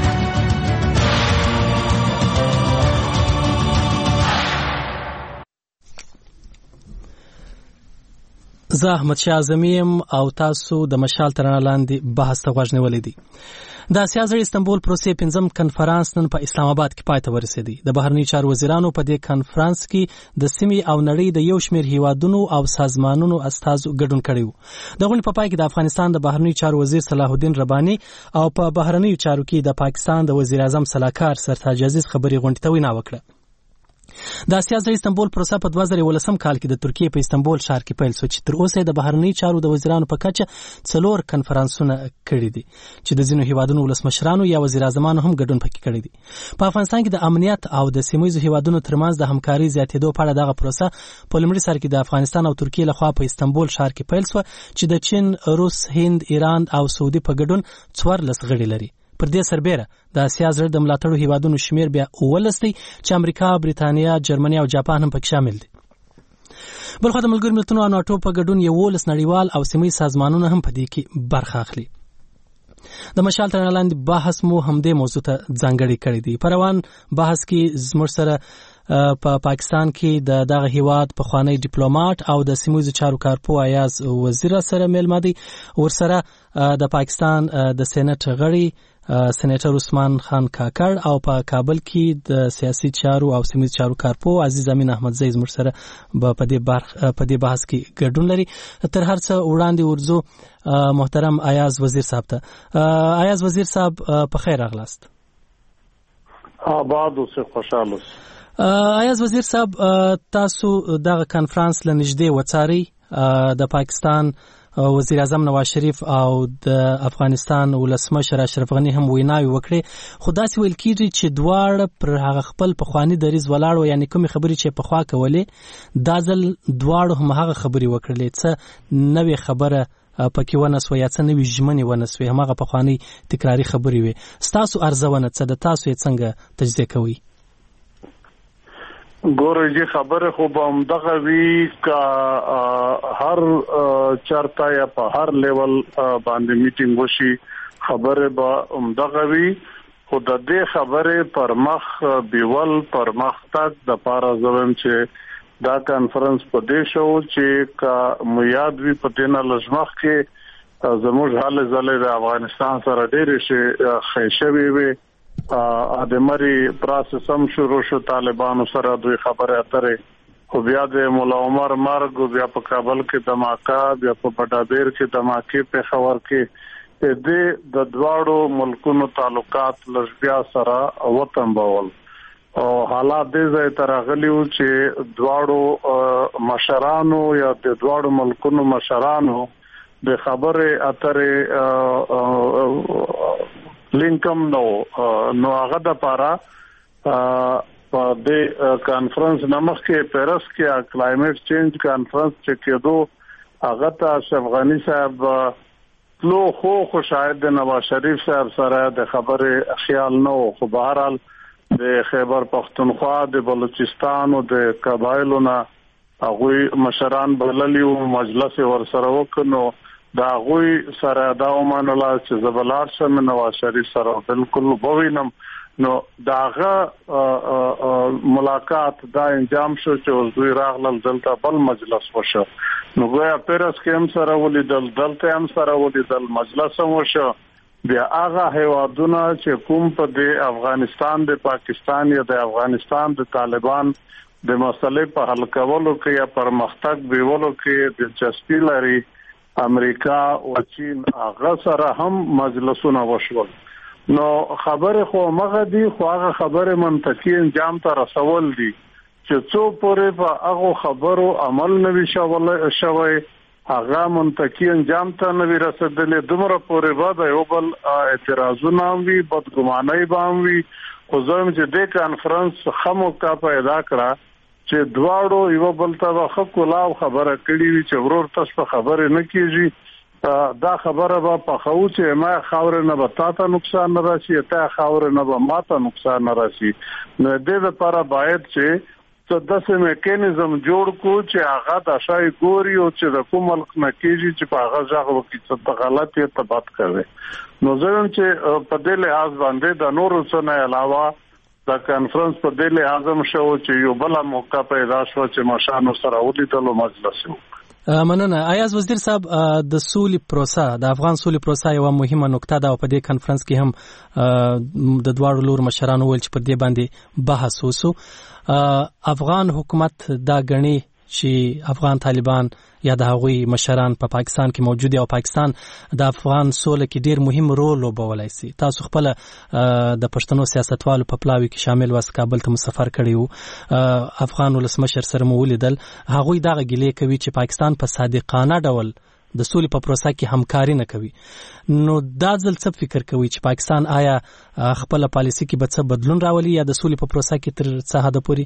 زه احمد شاه اعظمي او تاسو د مشال ترنا لاندې بحث ته غوږ نیولې دي. د اسیا زړه استنبول پروسې 5م کنفرانس نن په اسلام آباد کې پای ته ورسېدی. د بهرنی چارو وزیرانو په دې کنفرانس کې د سیمې او نړۍ د یو شمېر هیوادونو او سازمانونو استازو ګډون کړی و. د غونډې په پای کې د افغانستان د بهرنی چارو وزیر صلاح الدین ربانی او په بهرنی چارو کې د پاکستان د وزیر اعظم سلاکار سرتاج عزیز خبري غونډې ته وینا وکړه. د اسیا زړه استنبول پروسه په 2018 کال کې د ترکیې په استنبول ښار کې پیل شو چې تر اوسه د بهرنی چارو د وزیرانو په کچه 4 کنفرانسونه کړي دي چې د ځینو هیوادونو ولسمشرانو یا وزیر اعظمانو هم ګډون پکې کړی دي. په افغانستان کې د امنیت او د سیمه‌ییزو هیوادونو ترمنځ د همکارۍ زیاتېدو په اړه دغه پروسه په لومړي سر کې د افغانستان او ترکیې لخوا په استنبول ښار کې پیل شو چې د چین، روس، هند، ایران او سعودي په ګډون 14 غړي لري. پر دې سربېره د اسیا زړه د ملاتړو هیوادونو شمیر بیا 19 دی چې امریکا، بریتانیا، جرمني او جاپان هم پکې شامل دي. بلخو د ملګرو ملتونو او ناټو په ګډون 11 نړیوال او سیمه‌ییز سازمانونه هم په دې کې برخه اخلي. د مشال ترنا لاندې بحث مو همدې موضوع ته ځانګړی کړی دی. په روان بحث کې زموږ سره په پاکستان کې د دغه هیواد پخوانی ډیپلوماټ او د سیمه‌ییزو چارو کارپو ایاز وزیر سره ملما دي. ورسره د پاکستان د سېنات غړي سېنیټر عثمان خان کاکړ او په کابل کې د سیاسي چارو او سیمه چارو کارپو عزیز امین احمدزی زموږ سره په دې بحث کې ګډون لري. تر هر څه وړاندې ورځو محترم ایاز وزیر صاحب ته. ایاز وزیر صاحب په خیر راغلاست. آباد اوسه، خوشاله اوسه. ایاز وزیر صاحب تاسو دغه کانفرنس لنږدې وڅارئ. د پاکستان وزیر اعظم نواز شریف او د افغانستان ولسمشر اشرف غنی هم ویناوي وکړي، خو داسې ویل کېږي چې دواړه پر هغه خپل پخواني دریځ ولاړ، یعنی کومې خبرې چې پخوا کولې دا ځل دواړو هم هغه خبرې وکړلې، څه نوې خبره پکې ونسوه یا څه نوې ژمنې ونسوې، هماغه پخواني تکراري خبرې وي. ستاسو ارزونه څه ده؟ تاسو یې څنګه تجزیه کوئ؟ ګورئ جی، خبره خو به همدغه وي که هر چرته یا په هر لیول باندې میټینګ وشي، خبره به همدغه وي. خو د دې خبره پر مخ بیول پرمختګ د پاره زوم چې دا کانفرنس په دې شو چې کا میاد وی په دینه لږمخ کې زموږ حال زله د افغانستان سره ډېر شي خېشوي وي ادمري پروسس هم شروع شو، طالبانو سره دوی خبره اترې، خو بیا د مولا عمر مرګ، بیا په کابل کې دماکا، بیا په بډابیر کې دماکې، په خبر کې د دواړو ملکونو تعلقات لږبیا سره وطن بول او حالات دې ځای تر غلیو چې دواړو مشرانو یا د دواړو ملکونو مشرانو د خبره اترې لینکم نو هغه د پاره په دې کانفرنس نمخ کې پیرس کې کلایمټ چینج کانفرنس چې کېدو هغه ته اشرف غنی صاحب لو خو شاید نواز شریف صاحب سره د خبره خیال نو، خو بهرحال د خیبر پختونخوا، د بلوچستان او د قبایلو نه هغه مشران بللیو مجلس ورسره وکړو، دا غوي سره دا ومنله چې زبلار سم نواز شریف سره بالکل بوینم. نو داغه ملاقات دا انجام شو چې دوی راغلل دلته بل مجلس وشو، نو ګویا پیرس کې هم سره ولیدل، دلته هم سره ولیدل، مجلس هم وشو. بیا هغه هیوادونه چې کوم په د افغانستان د پاکستان یا د افغانستان د طالبان د مسلې په حل کولو کې یا پرمختګ بیولو کې دلچسپي لري، امریکا او چین هغه سره هم مجلسونه وشول. نو خبره خو مغه دي، خو هغه خبره منطقي انجام ته رسول دي چې څو پورې په هغه خبرو عمل نوي شوی هغه منطقي انجام ته نوي رسیدلې، دومره پورې بعد یو بل اعتراضونه وي، بدګمانۍ باندې وي. خو زم چې د کانفرنس خمو کا پیدا کړه چې دواړو یو بل ته خپل خبره کړې وي چې ورور تاسو په خبره نه کیږي، دا خبره به په خو چې ما خاور نه به تاسو نقصان نه راشي، ته خاور نه به ماته نقصان نه راشي. نو دې لپاره باید چې څه داسې میکانیزم جوړ کو چې هغه د شای ګوري او چې د کوم ملک نه کیږي چې په هغه ځای وکړي څه غلطي ارتباط کوي. نو زم چې په دې لحاظ باندې د نورو څه نه علاوه دا کانفرنس په دې لحاظ هم شو چې یو بل موقع پیدا شو چې مشانو سره ولیدل مجلس وو. مننه. ایاز وزیر صاحب، د سولې پروسه، د افغان سولې پروسه یو مهمه نقطه ده او په دې کانفرنس کې هم د دواړو لور مشرانو ویل چې په دې باندې بحث وسو. افغان حکومت دا غني چې افغان طالبان یا د هغوی مشران په پاکستان کې موجود دي او پاکستان د افغان سولې کې ډیر مهم رول لوبولای شي. تاسو خپل د پښتنو سیاستوالو په پلاوي کې شامل واس، کابل ته مسافر کړی وو، افغان ولسمشر سره مو ولیدل، هغوی دا غلې کوي چې پاکستان په صادقانه ډول د سولې په پروسه کې همکاري نه کوي. نو دا ځل څه فکر کوي چې پاکستان آیا خپل پالیسي کې به څه بدلون راولي یا د سولې په پروسه کې تر څه حد پورې؟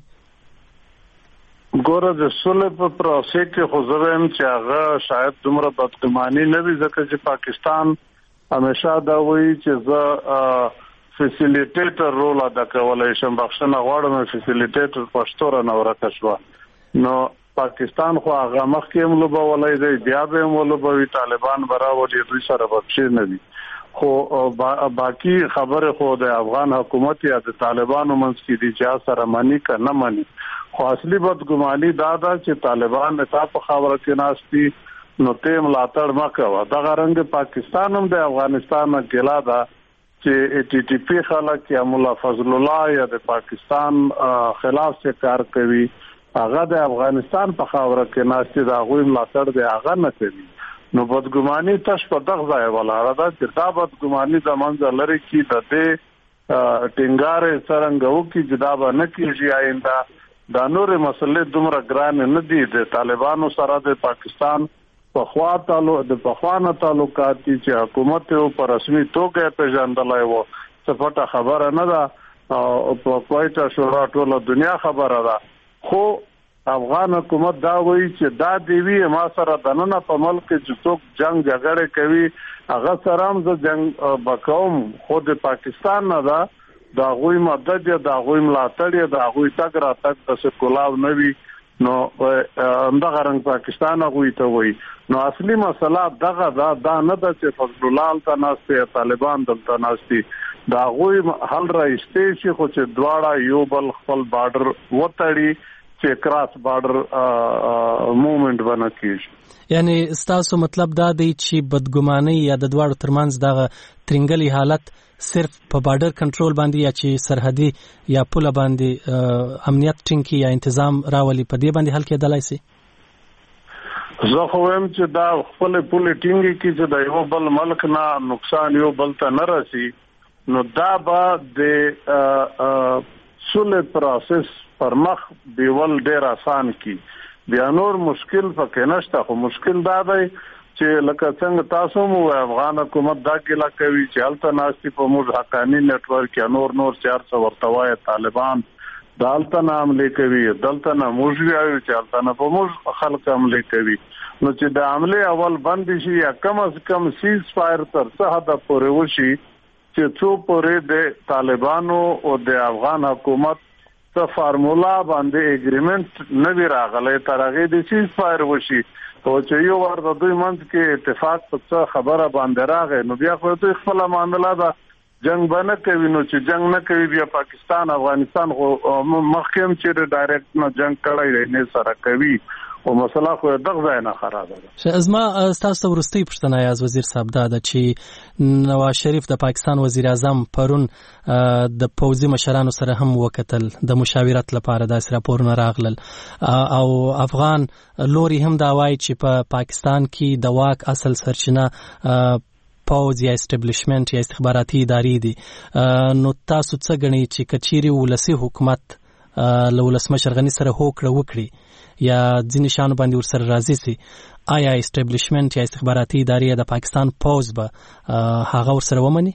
ګوره د سولې په پروسه کې خو زم چې هغه شاید دومره بدګماني نه وي، ځکه چې پاکستان همیشه دا وایي چې زه فیسیلیټیټر رول ادا کولای شم، بخښنه غواړم فیسیلیټیټر پښتو نه ورته شو. نو پاکستان خو هغه مخکې هم لوبولای دی، بیا به هم لوبوي، طالبان براولي، دوی سره بخښي نه دي. خو باقی خبره خو د افغان حکومت یا د طالبانو منځ کې دي چې سره مانی که نه مانی. خو اصلي بدګماني دا ده چې طالبان نصاب په خبره کې ناشتي، نو ته ملاتړ مکوه. دا رنګ پاکستان هم د افغانستان ګلا ده چې ټي ټي پی خلک یا مولا فضل الله یا د پاکستان خلاف څه کار کوي هغه د افغانستان په خاوره کې ناشته دا غوي ملاتړ دی هغه نه کوي نو بدګماني تاسو په دغه ځای ولاړه ده چې دا بدګماني د منځ لري کې د دې ټینګار څنګه وکي چې دا به نه کیږي آینده دا نور مسلې دومره ګران نه دي د طالبانو سره د پاکستان په خوا تعلقات چې حکومت یو په رسمي توګه پیژندلای وو څه پټه خبره نه ده او په کوټه شورا ټوله دنیا خبره ده خو افغان حکومت دا وایي چې دا دیوی ما سره د نن په ملک چې څوک جنگ جګړه کوي هغه سره هم ز جنگ وکوم خو د پاکستان نه دا غوي مدد دا غوي ملاتړ دا غوي تک را تک د سکولاو نوي نو اندغه رنګ پاکستان غوي ته وایي نو اصلي مسله دغه دا نه د چې فضل الله تناسته طالبان دلته ناشتي دا غوي حل راځي چې خو چې دواړه یو بل خپل بارډر وټړي چې کراس بارډر موومېنټ ونه کیږي یعنی ستاسو مطلب دا دی چې بدګماني یا د دواړو ترمنځ دغه ترنګلي حالت صرف په بارډر کنټرول باندې یا چې سرحدي یا پوله باندې امنیت ټینګي یا تنظیم راولي په دې باندې حل کېدلای شي زه خو هم چې دا خپل پوله ټینګي کې چې د یو بل ملک نه نقصان یو بل ته نه راسي نو دا به د سولې پروسس پر مخ دیول ډیر آسان کی بیا نور مشکل پکې نشته خو مشکل دا دی چې لکه څنګه تاسو مو افغان حکومت دا کله کوي چې الته ناشتي په موږ حقانی نت ورک یا نور 400 ورتوای طالبان دالته نام لیکوي دلته نه موږ ویو چې الته نه په موږ خلک هم لیکوي نو چې د عمله اول بند شي یا کم از کم سیز فایر تر څه حد پورې وشي چې څو پورې د طالبانو او د افغان حکومت څه فارمولا باندې اګریمنت نه وی راغلی تر هغه د سیز فایر وشي او چې یو ور د دوی منځ کې اتفاق په خبره باندې راغی نو بیا خو دوی خپل معاملې دا جنگ باندې کوي نو چې جنگ نه کوي بیا پاکستان افغانستان خو مخکیم چې ډایرکټ نه جنگ کړی نه سره کوي او مسله خو دغه ځای نه خراب ده ازما تاسو ورستي پښتنه یاز وزیر صاحب دا چې نواز شریف د پاکستان وزیر اعظم پرون د پوځي مشرانو سره هم وکتل د مشاورت لپاره د راپورونه راغلل او افغان لوري هم دا وایي چې په پاکستان کې د واک اصل سرچینه پوځ یا اسټابلیشمنت یا استخباراتي ادارې دي نو تاسو څه غنئ چې کچيري ولسی حکومت له ولسمشر غني سره هوکړه وکړي یا ځینې شانو باندې ورسره راځي سي آیا اسټابلیشمنت یا استخباراتي ادارې د پاکستان پوځ به هغه ورسره ومني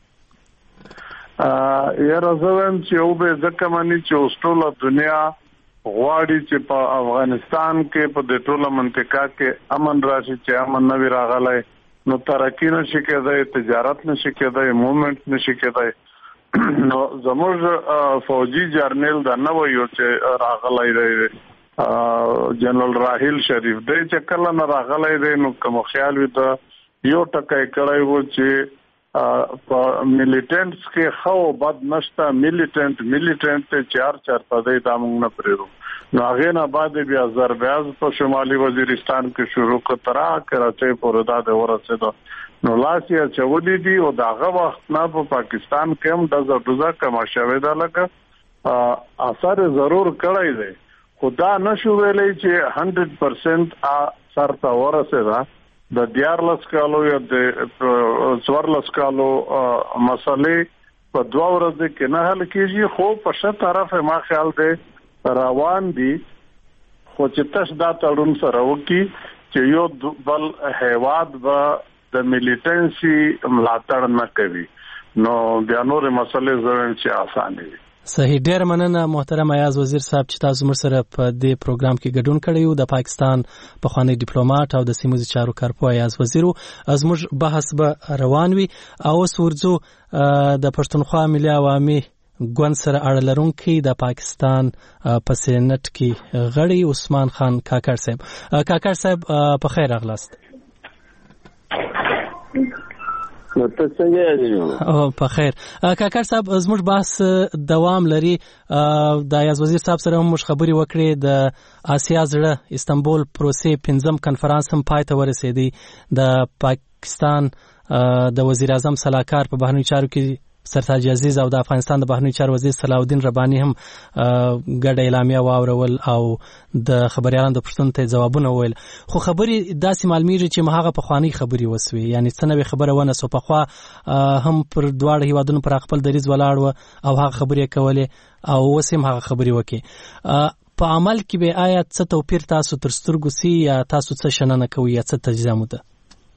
یا راځم چې او به ځکه مانی چې اوسټوله دنیا غواړي چې په افغانستان کې په د ټوله منطقه کې امن راشي چې امن نه وي راغلی نو ترقی نشي کېدای تجارت نشي کېدای موومېنټ نشي کېدای نو زموږ فوجي جرنیل دا نو یو چې راغلی دی جنرال راحیل شریف دی چې کله نه راغلی دی نو کوم خیال وي ته یو ټکای کړی وو چې په میلیټنټس کې خو بد نشته میلیټنټ ته چار پدې دا موږ نه پریرو نو هغه نه بعد بیا زربیاز په شمالي وزیرستان کې شروع کړه کراچۍ پورې دا ورسېده نو لاسیا چولې دي او داغه وخت نه په پاکستان کې هم دزه کما شوه دا لکه اثر ضرور کړی دی خدا نشو ویلې چې 100% اثر تا ورسېده د 14 کالو یا د 14 کالو مسلې په 2 ورځې کې نه حل کیږي خو په څه طرف ما خیال دی روان دي خو چې تاسو دا تړون سره وکي چې یو بل هیواد به د میلیټنسي ملاتړ نه کوي نو بیا نور مسلې زوین چې آسان دي صحیح ډیر مننه محترم ایاز وزیر صاحب چې تاسو مر سره په دې پروګرام کې ګډون کړی یو د پاکستان په خوانی ډیپلوماټ او د سیموزي چارو کارپو ایاز وزیر از موږ بحث به روان وي او سورځو د پښتونخوا ملي عوامي ګوند سره اړه لرونکي د پاکستان په سېنات کې غړي عثمان خان کاکړ صاحب په خیر اغلاست په خیر کاکړ صاحب زموږ بحث دوام لري د ایاز وزیر صاحب سره هم خبري وکړې د آسیا زړه استنبول پروسې 5م کنفرانس هم پای ته ورسېدی د پاکستان د وزیر اعظم صلاحکار په بهرنیو چارو کې سرتاج عزیز او د افغانستان د بهرنیو چارو وزیر صلاح الدین رباني هم ګډه اعلامیه واورول او د خبريالانو د پوښتنو ته ځوابونه وویل. خو خبرې داسې معلومیږي چې هغه پخوانۍ خبرې وسوي، یعنی څه نوې خبره ونه سو. پخوا هم پر دواړه هیوادونو پر خپل دریځ ولاړ و او هغه خبرې کولې او اوس هم هغه خبرې وکړي. په عمل کې به آیا څه توپیر تاسو تر سترګو سي یا تاسو څه شننه کوي یا څه تجزیه مو ده؟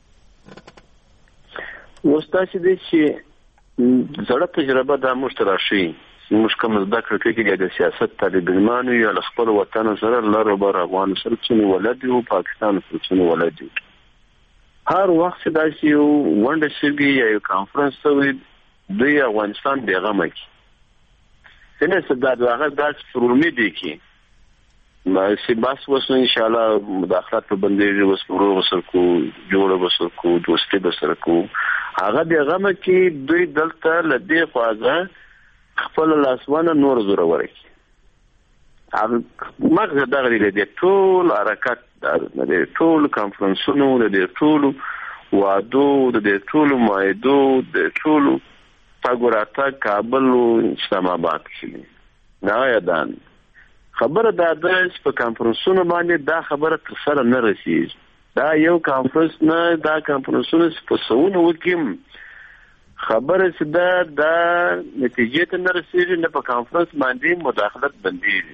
وستاسي دي چې زړه تجربه دا موږ ته راشي، موږ کوم زده کړه کوي د سیاست طالب علمانو یا خپل وطن سره لاره بر افغان سره څنګه ولادي او پاکستان سره څنګه ولادي. هر وخت دا چې یو ونډه شي یا یو کانفرنس وي د افغانستان پیغام کوي. څنګه صدا دغه داس فرومي دي کې ما سي باس وسو ان شاء الله مداخلات په بندي وسورو وسرکو جوړه وسرکو دوستي وسرکو هغه دغه کې دوی دلته لدی خواږه خپل لاسوانه نور زوره ورکی. هغه مغزه دغه لري ټول حرکت د ټول کانفرنسونو د ټول وادو د ټول مایدو د ټول تاګوراتا کابل او اسلام آباد کې نه یادان خبره د داس په کانفرنسونو باندې دا خبره تر سره نه رسیږي. دا یو کانفرنس نه دا کانفرنسونه په سونو وکم خبره سده دا نتیجه ته نه رسیږي نه په کانفرنس باندې مداخلت بنديږي.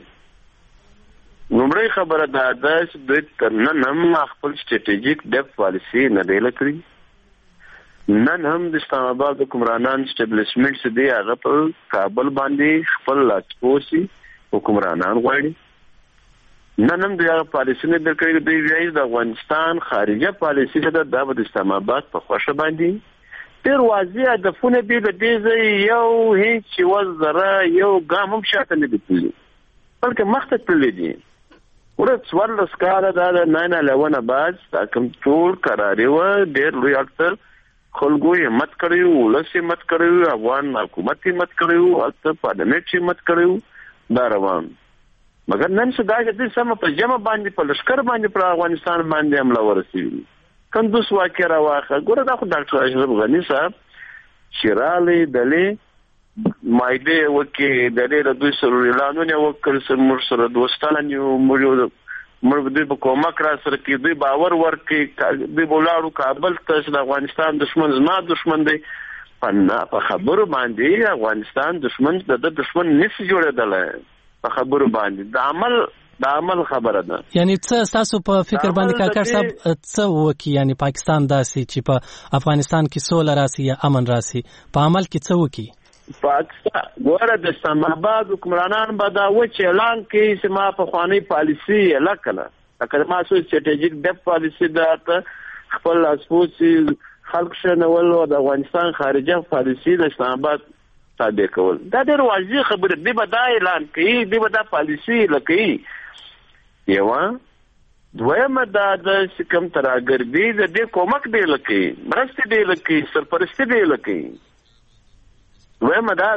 نومړی خبره دا ده چې د ترنن هم خپل سټریټیجیک ډیپ پالیسی نه دی لکړي، نن هم د اسلام آباد حکمرانان اسټابلیشمنټ چې دی هغه په کابل باندې خپل لاچپوسی حکمرانان غواړي. نن هم د پالیسی نه درکړي دی وایي د افغانستان خارجه پالیسی ده د اسلام آباد په خوښه باندې ډېر واضح هدفونه دي د دې ځای یو هیڅ وزره یو ګام هم شاته نه دی تللی بلکې مخته تللی دي. ورته څوارلس کاله دا د 9/11 بعد دا کوم ټول قرارې و ډېر لوی اکثر خلکو یې مت کړیو، ولس یې مت کړیو، افغان حکومت یې مت کړیو، اکثر پارلیمنت یې مت کړیو دا روان. مګر نن څه دا چې سم په جمع باندې په لشکر باندې پر افغانستان باندې حمله ورسېږي. کندوز واقع راواخه ګوره دا خو ډاکټر اشرف غنی صاحب شیرالي دلې مایده وکي دلې د دوی سره اعلانونه وکړ سر مر سره دوستان یو مر دوی په کومک را سره کې دوی باور ورکي دوی بولاړو کابل ته د افغانستان دشمن زما دشمن دی په خبرو باندې افغانستان دشمن د دشمن نشي جوړېدل په خبرو باندې د عمل خبره ده. یعنی څه تاسو په فکر باندې کاکړ صاحب څه وکي یعنی پاکستان داسې چې په افغانستان کې سوله راسي یا امن راسي په عمل کې څه وکي؟ پاکستان ګوره د اسلام آباد حکمرانان به دا وچ اعلان کوي چې ما په خواني پالیسی لکه لکه ما سو سټریټیجیک ډیپ پالیسی دا خپل اسپوسی خلق شنول او د افغانستان خارجه پالیسی د اسلام آباد تابع کول دا ډېر واضح خبره دی. به دا اعلان کوي دی به دا پالیسی لکوي. یو دویمه دا د کوم تراګردي د دې کومک دی لکوي، مرستې دی لکوي، سرپرستي دی لکوي. دویمه دا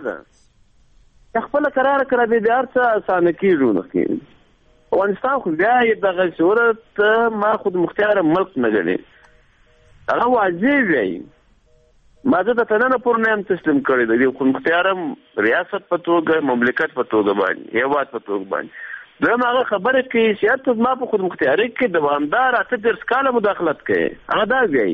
ده خپل قرار کړی دی هر څه اسانه کېږي نه کېږي. افغانستان خو بیا یې دغه صورت ما خود مختار ملک نه ګڼي هغه واضح وایي. ما زه د تننه پورې نه تسلیم کړی دی خو مختارم ریاست په توګه مملکت په توګه باندې هیواد په توګه باندې دویم هغه خبره کوي چې ما په خود مختاري کې دوامدار 18 کاله مداخلت کوي هغه دا وایي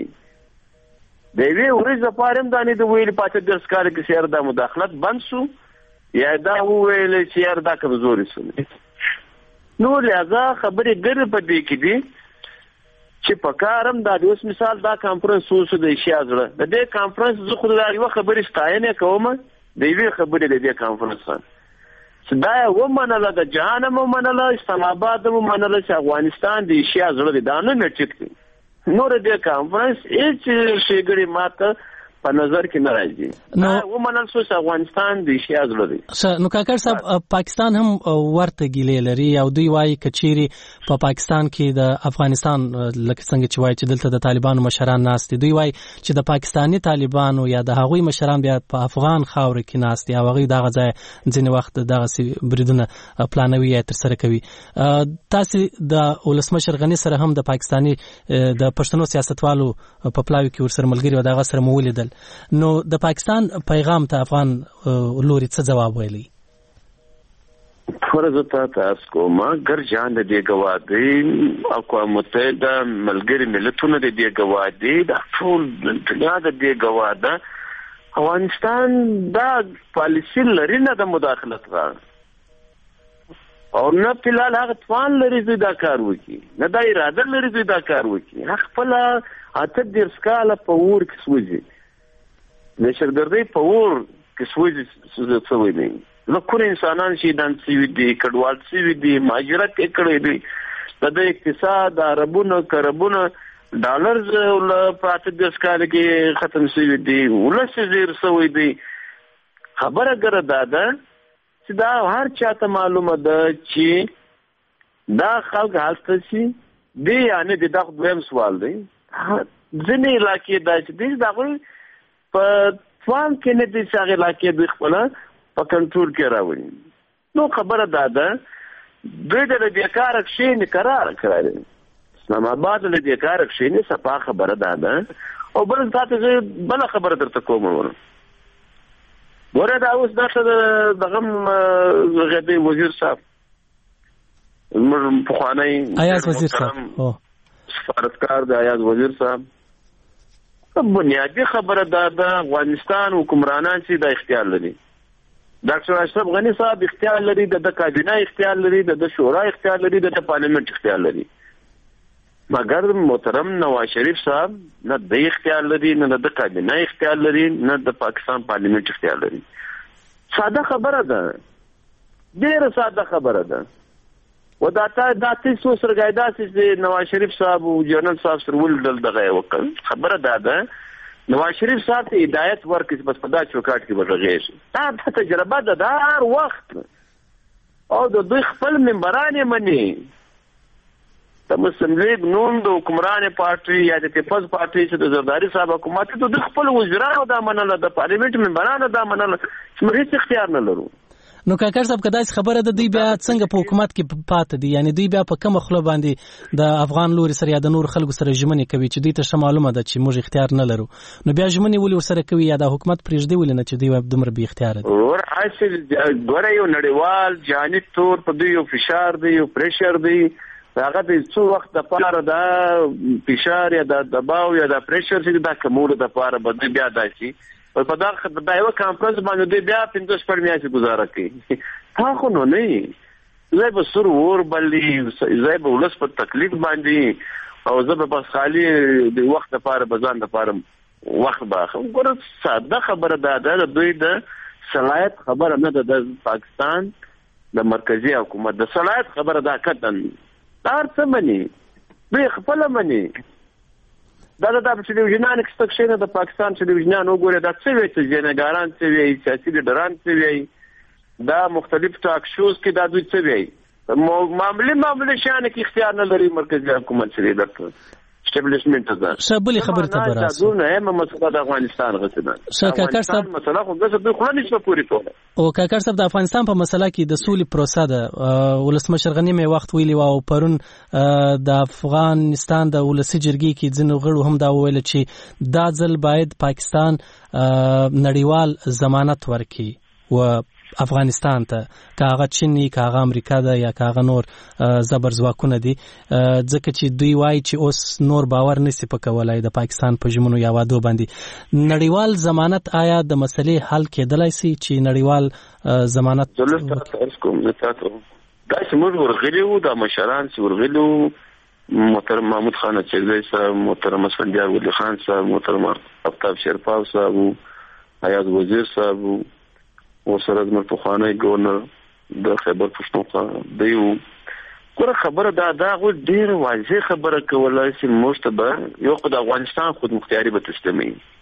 د یوې ورځې لپاره هم دا نه دی ویلي په 18 کاله کې چې دا مداخلت بند شو یا دا وویل چې دا کمزوري شو. نو لهدا خبرې ګر په دې کې دي چې په کارم دا اوس مثال دا کانفرنس وشو د شیازړه د دې کانفرنس زه خو دا یو خبرې ستاینه کوم د یوې خبرې د دې کانفرنس دا و منله د جهان مو منله اسلام آباد مو منله چې افغانستان د شیازړه د دانه میټیک نور د کانفرنس هیڅ شیګړي ماته په نظر کې نه راځي نو ومنل شو چې افغانستان د شي ازله دی. نو کاکړ صاحب پاکستان هم ورته ګیلې لري او دوی وایي کچيري په پاکستان کې د افغانستان لکه څنګه چې وایي چې دلته د طالبانو مشران ناست دي، دوی وایي چې د پاکستاني طالبانو یا د هغوی مشران بیا په افغان خاور کې ناست دي او هغوی دغه ځای ځینې وخت دغه بریدونه پلانوي یا ترسره کوي. تاسو د ولسمشر غني سره هم د پاکستاني د پښتنو سیاستوالو په پلاوي کې ورسره ملګری و دغه سره مولیدل، نو د پاکستان پیغام ته افغان لوري څه جواب ویلی؟ فرض تاسو کوم ګرجان د دې گواهی اقوام متحده ملګری ملتونو د دې گواهی د ټول دنیا د دې گواهی افغانستان دا پالیسی لري نه د مداخلت را او نه فلال هغه توان لري چې دا کار وکړي، نه دا اراده لري چې دا کار وکړي. خپل اته د سکاله په ور کې سوځي د شرګردي په ور کې سوځي څه وایي نو کور انسانان شي دان سی دي کډوال سی دي ماجرت کړي دي د اقتصاد عربونو کربونو ډالرز ول پاتې د سکاله کې ختم سی دي ولسه زیر سوي دي. خبره ګره دادا چې دا هر چاته معلومه ده چې دا خلک حالت شي دی یعنی د دغه دویم سوال دی ځینې علاقې دا چې دی دغه په فان کې نه دي چې هغه علاقې د خپل په کنټرول کې راوړي. نو خبره ده دوی د دې کار کښې قرار کړی اسلام آباد له دې کار کښې صفه خبره ده او بل تاسو بل خبره درته کوم ورته دا اوس دغه غدي وزیر صاحب موږ په خوانای ایاز وزیر صاحب سفارتکار د ایاز وزیر صاحب بنیادی خبره ده افغانستان حکمرانان چې د اختیار لري. ډاکټر اشرف غنی صاحب اختیار لري، د کابینه اختیار لري، د شورا اختیار لري، د پارلیمنت اختیار لري. مگر محترم نواز شریف صاحب نه د اختیار لري، نه د کابینه اختیار لري، نه د پاکستان پارلیمنت اختیار لري. ساده خبره ده، ډیره ساده خبره ده. و دا تاسو سرګایدا چې نواز شریف صاحب او جنرال صاحب سره ولدل دغه وکړ خبره ده نواز شریف صاحب ته هدایت ورکړي بس په دا چوکاټ کې ورغېږي. دا تجربه ده هر وخت او د دوی خپل ممبران مني د مسلم لیگ نوم د حکمران پارټي یا د پیپلز پارټي چې د زرداری صاحب حکومت ته د خپل وزیرانو دا منله د پارلیمنت ممبرانو دا منله چې موږ هیڅ اختیار نه لرو. نو کاکړ صاحب کدا خبره ده دوی بیا څنګه په حکومت کې پاتې دي، یعنی دوی بیا په کومه خله باندې د افغان لوري سره یا د نور خلکو سره ژمنې کوي چې دوی ته معلومه ده چې موږ اختیار نه لرو، نو بیا ژمنې ولې ورسره کوي یا د حکومت پرېږدي ولې نه چې دوی دومره بې اختیار دي؟ ور اصل ګوره یو نړیوال جانب تور په دوی یو فشار دی یو پریشر دی هغه د څو وخت د پاره دا فشار یا د دباو یا د پریشر چې دا کومول د پاره بده بیا داسي په دا یو کانفرنس باندې بیا 15 میاشتې گزاره کوي. تا خو نو نه زه به سر ور بلې زه به ولس په تکلیف باندې او زه به بس خالی د وخت لپاره بزان لپاره وخت باخم. ګوره ساده خبره ده دوی د صلاحیت خبره نه ده د پاکستان د مرکزی حکومت د صلاحیت خبره ده کتن دار څه مني دوی خپل مني دا ټلویزیونان اکسټکشن د پاکستان ټلویزیونان وګوره دا څه وی چې جنګاران څه وی سیاسي لیډران څه وی دا مختلف ټاک شوز کې دا دوی څه وی معاملې شان کې اختیار نه لري مرکزی حکومت سره درته اسټابلیشمنت ده شابلی خبره ته برابر دا نه هم مسله د افغانستان غوښتنه کاکړ صاحب مسله خو د دوی خو نه پوری کوله او کاکړ صاحب د افغانستان په مسله کې د سولې پروسه ده ولسمشر غنی مې وخت ویلی او پرون د افغانستان د ولسی جرګې کې ځینو غړو هم دا ویل چې دا ځل باید پاکستان نړیوال ضمانت ورکړي و افغانستان ته کاغه چینی کاغه امریکا ده یا کاغه نور زبر ځواکونه دي ځکه چې دوی وایي چې اوس نور باور نشي پکولای د پاکستان په ژمنو یا وعدو باندې نړیوال ضمانت آیا د مسلې حل کېدلای شي چې نړیوال ضمانت تاسو کوم نه تاسو دا چې موږ ورغلیو د مشران چې ورغلیو محترم محمود خان چغزی صاحب محترم اسفندیار ولی خان صاحب محترم افتاب شرپاو صاحب حیات وزیر صاحب او سره د مرتخانه ګورنر د خیبر پښتونخوا دیو ګوره خبره دا غو ډیر واضح خبره کولای شي مستبه یو د افغانستان خود مختیاري به تسلیمي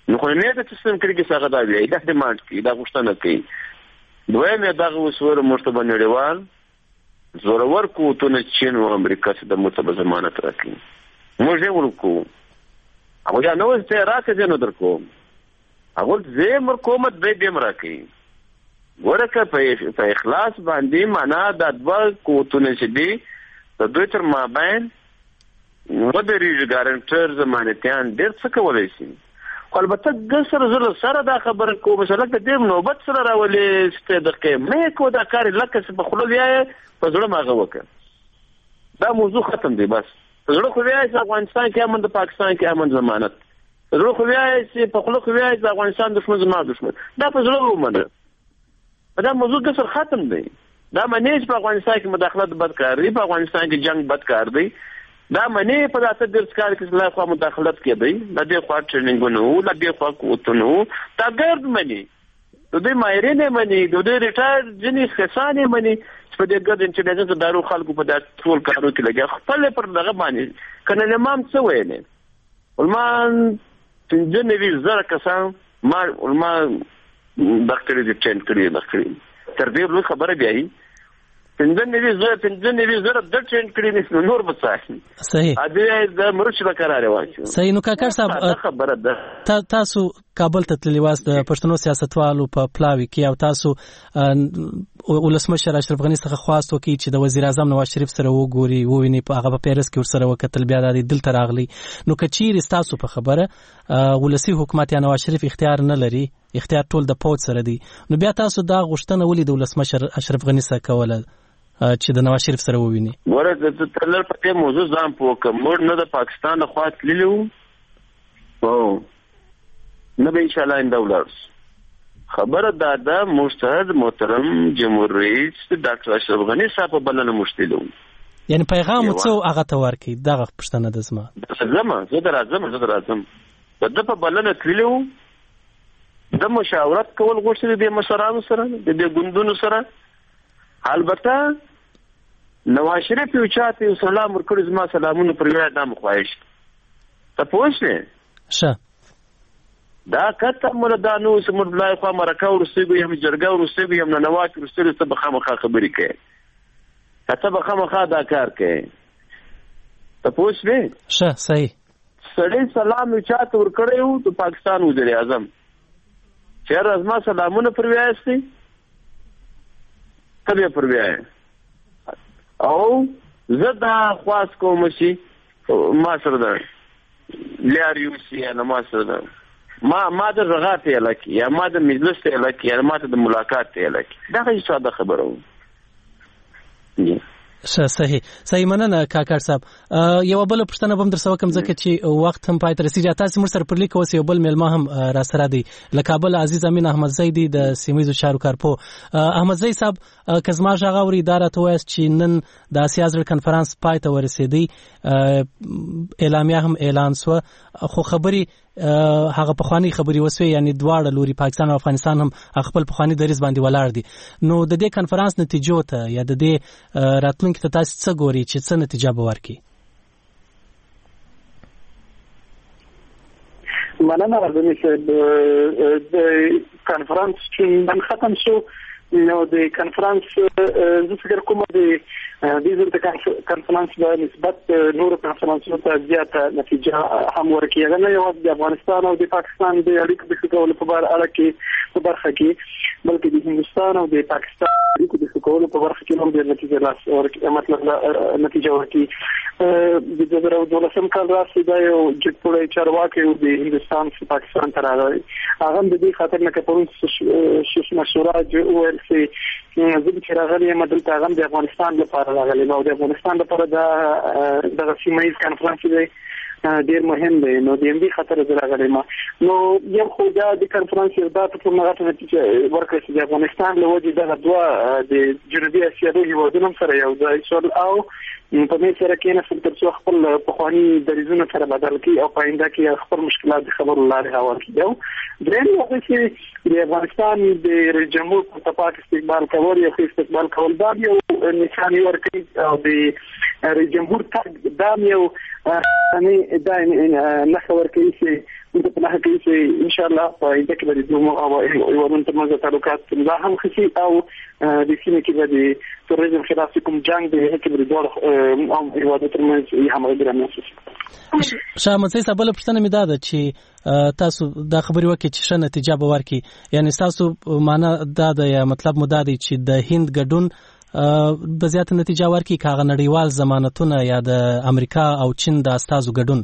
نو خو نه د سیستم کې څنګه دا وی دا ډیماند کی دا غوښتنه کوي دوی مې دا وسوره مرتبه نړیوال زورور قوتونه چین او امریکا څخه د مرتبه ضمانت راکړي موږ یې ورکو هغه یا نو څه راکړي نو درکو هغه زه مرکومت به دې راکړي ورکه په اخلاص باندې معنا د دوه قوتونه چې دي د دوی تر مابین ودرېږي ګارانټر ضمانتيان ډېر څه کولی شي خو البته ګسر زره سره دا خبره کوم مثلا د دې نوبت سره راولې ست دقیقې مې کو دا کار لکه څه په خلو بیا په زړه ماغه وکړ دا موضوع ختم دی بس زړه خو بیا چې افغانستان کې امن د پاکستان کې امن ضمانت زړه خو بیا چې په خلو خو بیا چې افغانستان دښمن زما دښمن دا په زړه ومنه دا موضوع ګسر ختم دی دا معنی چې په افغانستان کې مداخلت بدکار دی په افغانستان کې جنگ بدکار دی دا معنی په داسې درس کار کې لا خو مداخلت کېدی د دې خوا ټریننګونو د دې خوا کوتونو دا ګرد معنی د دې ماهرین معنی د دې ریټایر جنې خسانې معنی په دې ګرد انټلیجنس دارو خلکو په داسې ټول کارو کې لګیا خپل پر دغه باندې کنه امام څه ویل ولمان تنجنوي زره کسان ما ډاکټر دې چین کړی ډاکټر تر دې لوی خبره بیاي تنجنوي زره د چین کړی نو نور بصاحي صحیح ا دې د مرچ به قرار واچو صحیح نو کاکړ صاحب خبره ده تاسو کابل ته تللی واست د پښتنو سیاستوالو په پلاوي کې او تاسو ولسمشر اشرف غنی څخه خواست وکړي چې د وزیر اعظم نواز شریف سره وګوري وویني په هغه په پیرس کې ورسره وکتل بیا د دلته راغلی نو کچیر تاسو په خبره ولسی حکومت یا نواز شریف اختیار نه لري اختیار ټول د پوت سره دی نو بیا تاسو دا غوښتنه ولې د ولسمشر اشرف غنی سره کوله چې د نواز شریف سره وویني ورته د تلل په دې موضوع ځان پوکه موږ نه د پاکستان خوا تللو او نه به ان شاء الله اندولرز خبره دا مستند محترم جمهور رئیس ډاکټر اشرف غنی صاحب بلنه مشتلو یعنی پیغام څو هغه ته ورکړي دغه پښتنه د زما زه درازم د په بلنه تللو د مشاورت کول غوښتل دي مشرانو سره د ګوندونو سره البته نواز شریف یو چاته یو سلام ورکړ زما سلامونه پر وړاندې نام خواهش ته پوښتنه شه دا کته مردانو سمر بلای خو مرکه ورسېږي هم جرګه ورسېږي هم نواز ورسېږي ته بخامخه خبرې کوي ته بخامخه دا کار کوي ته پوښتنه شه صحیح سړی سلام یو چاته ورکړیو ته پاکستان وزیر اعظم چیرې ازما سلامونه پر وایستي کبه پر وای او زدا خواص کوم شي ما سره ده لیاریوسی نه ما سره ده ما د رغات الکی یا ما د مجلس الکی یا ما د ملاقات الکی دا هیڅ ساده خبره و صحیح مننه کاکړ صاحب یو بل پښتنه بم در سره کوم ځکه چې وخت هم پای تر رسیدي تاسو مر سره پر لیک اوس یو بل ملما هم را سره دی له کابل عزیز امین احمد زیدی د سیمایي چارو کارپو احمد زید صاحب کزما ژغوري اداره ته وایي چې نن د اسیا ځل کنفرانس پای ته ورسېدی اعلامیه هم اعلان سو خو خبري هغه پخوانی خبري وسوي یعنی دواړه لوري پاکستان او افغانستان هم خپل پخوانی دریز باندې ولاړ دي نو د دې کنفرانس نتیجو ته یا د دې راتلونکي ته تاسو څه ګوري چې څه نتیجه به ورکړي مننه راځي د کنفرانس چې ختم شو نو د کنفرانس زه فکر کوم د دې کنفرانس په نسبت نور کنفرانسونو ته زیاته نتیجه هم ورکړي نه یو د افغانستان او د پاکستان د اړیکو د ښه کولو په اړه کې په برخه کې بلکې د هندستان او د پاکستان اړیکو د ښه کولو په برخه کې هم د نتیجه لاس ورکړي مطلب نتیجه ورکړي د 2012 کال راځي دا یو جګپوړی چارواکي د هندستان څخه پاکستان ته راغلی هغه د دې خاطر نه کپرون شش مشورات او سي زه چې راغلی یم دلته هغه د افغانستان لپاره راغلی نو د افغانستان لپاره د سیمایي کنفرانس دی ډیر مهم دی نو د دې خاطر زه راغلی ما نو یو خو د کنفرانس یو د په مغاټه نتیجه ورکړي چې د افغانستان له وجې د دوه د جنوبي اسیا د هیوادونو سره یو ځای شول او په دې سره کې نه فکر څو خپل پخوانی دریزونه سره بدل کی او پاینده کې خپل مشکلات د خبرو لارې هوار کیدو درېم وخت چې د افغانستان د رئیس جمهور په تپاک استقبال کول یو استقبال کول دا یو نشانه ورکړي او د رئیس جمهور تګ دا یو نه خبر کوي چې په نهه کې چې ان شاء الله په دې کې به د او ایوانونو ترمنځ تعلقات لا هم خسي او د سیمې کې د تروریزم خلاف کوم جنگ دی چې به دوه ایوانونو ترمنځ یې همغږي رامنځته شي. شاه محمد سید صاحب له پوښتنه مې ده چې تاسو دا خبرې وکړي چې ښه نتیجه به ورکړي، یعنی تاسو معنا دا د یا مطلب مو دا دی چې د هند ګډون به زیاته نتیجه ورکړي که هغه نړیوال ضمانتونه یا د امریکا او چین د استازو ګډون؟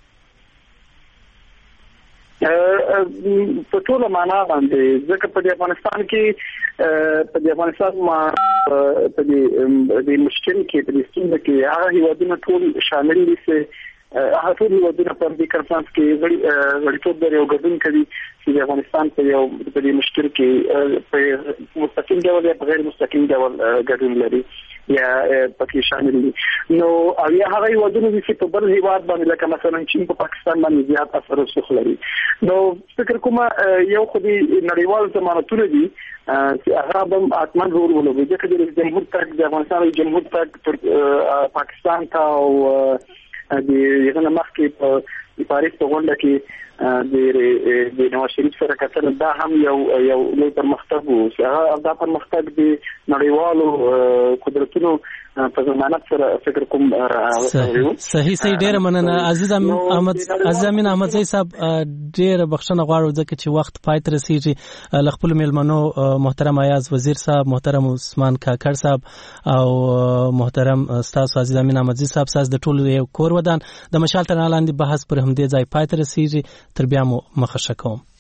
په ټول معنا باندې ځکه په افغانستان کې په افغانستان ما په دې مشکل کې په دې ستونزه کې هغه هیوادونه ټول شامل دي چې هغه ټول هیوادونه په دې کنفرانس کې غړیتوب لري او ګډون کوي چې د افغانستان په یو په دې مشکل کې په مستقیم ډول یا په غیر مستقیم ډول ګډون لري یا پکې شامل دي. نو او یا هغه هیوادونه چې په بل هیواد باندې لکه مثلا چین په پاکستان باندې زیات اثر رسوخ لري. نو فکر کوم یو خو دې نړیوال ضمانتونه دي چې هغه به اتمن رول ولوي چې د جمهور تک د افغانستان جمهور تک پاکستان ته او د یغنه مخکې په پاریس په غونډه کې د نواز شریف سره کتل دا هم یو لوی پرمختګ وو چې دا پرمختګ د نړیوالو قدرتونو په ضمانت سره فکر کوم صحیح ډیره مننه عزیز امین احمد زئی صاحب، ډیره بخښنه غواړو ځکه چې وخت پای ته رسیږي. له خپلو میلمنو محترم ایاز وزیر صاحب، محترم عثمان کاکړ صاحب او محترم استاد عزیز امین احمد زئی صاحب، تاسو د ټولو یو کور ودان د مشال تر لاندې بحث پر همدې ځای پای ته رسیږي. تر بیا مو مخه ښه کوم.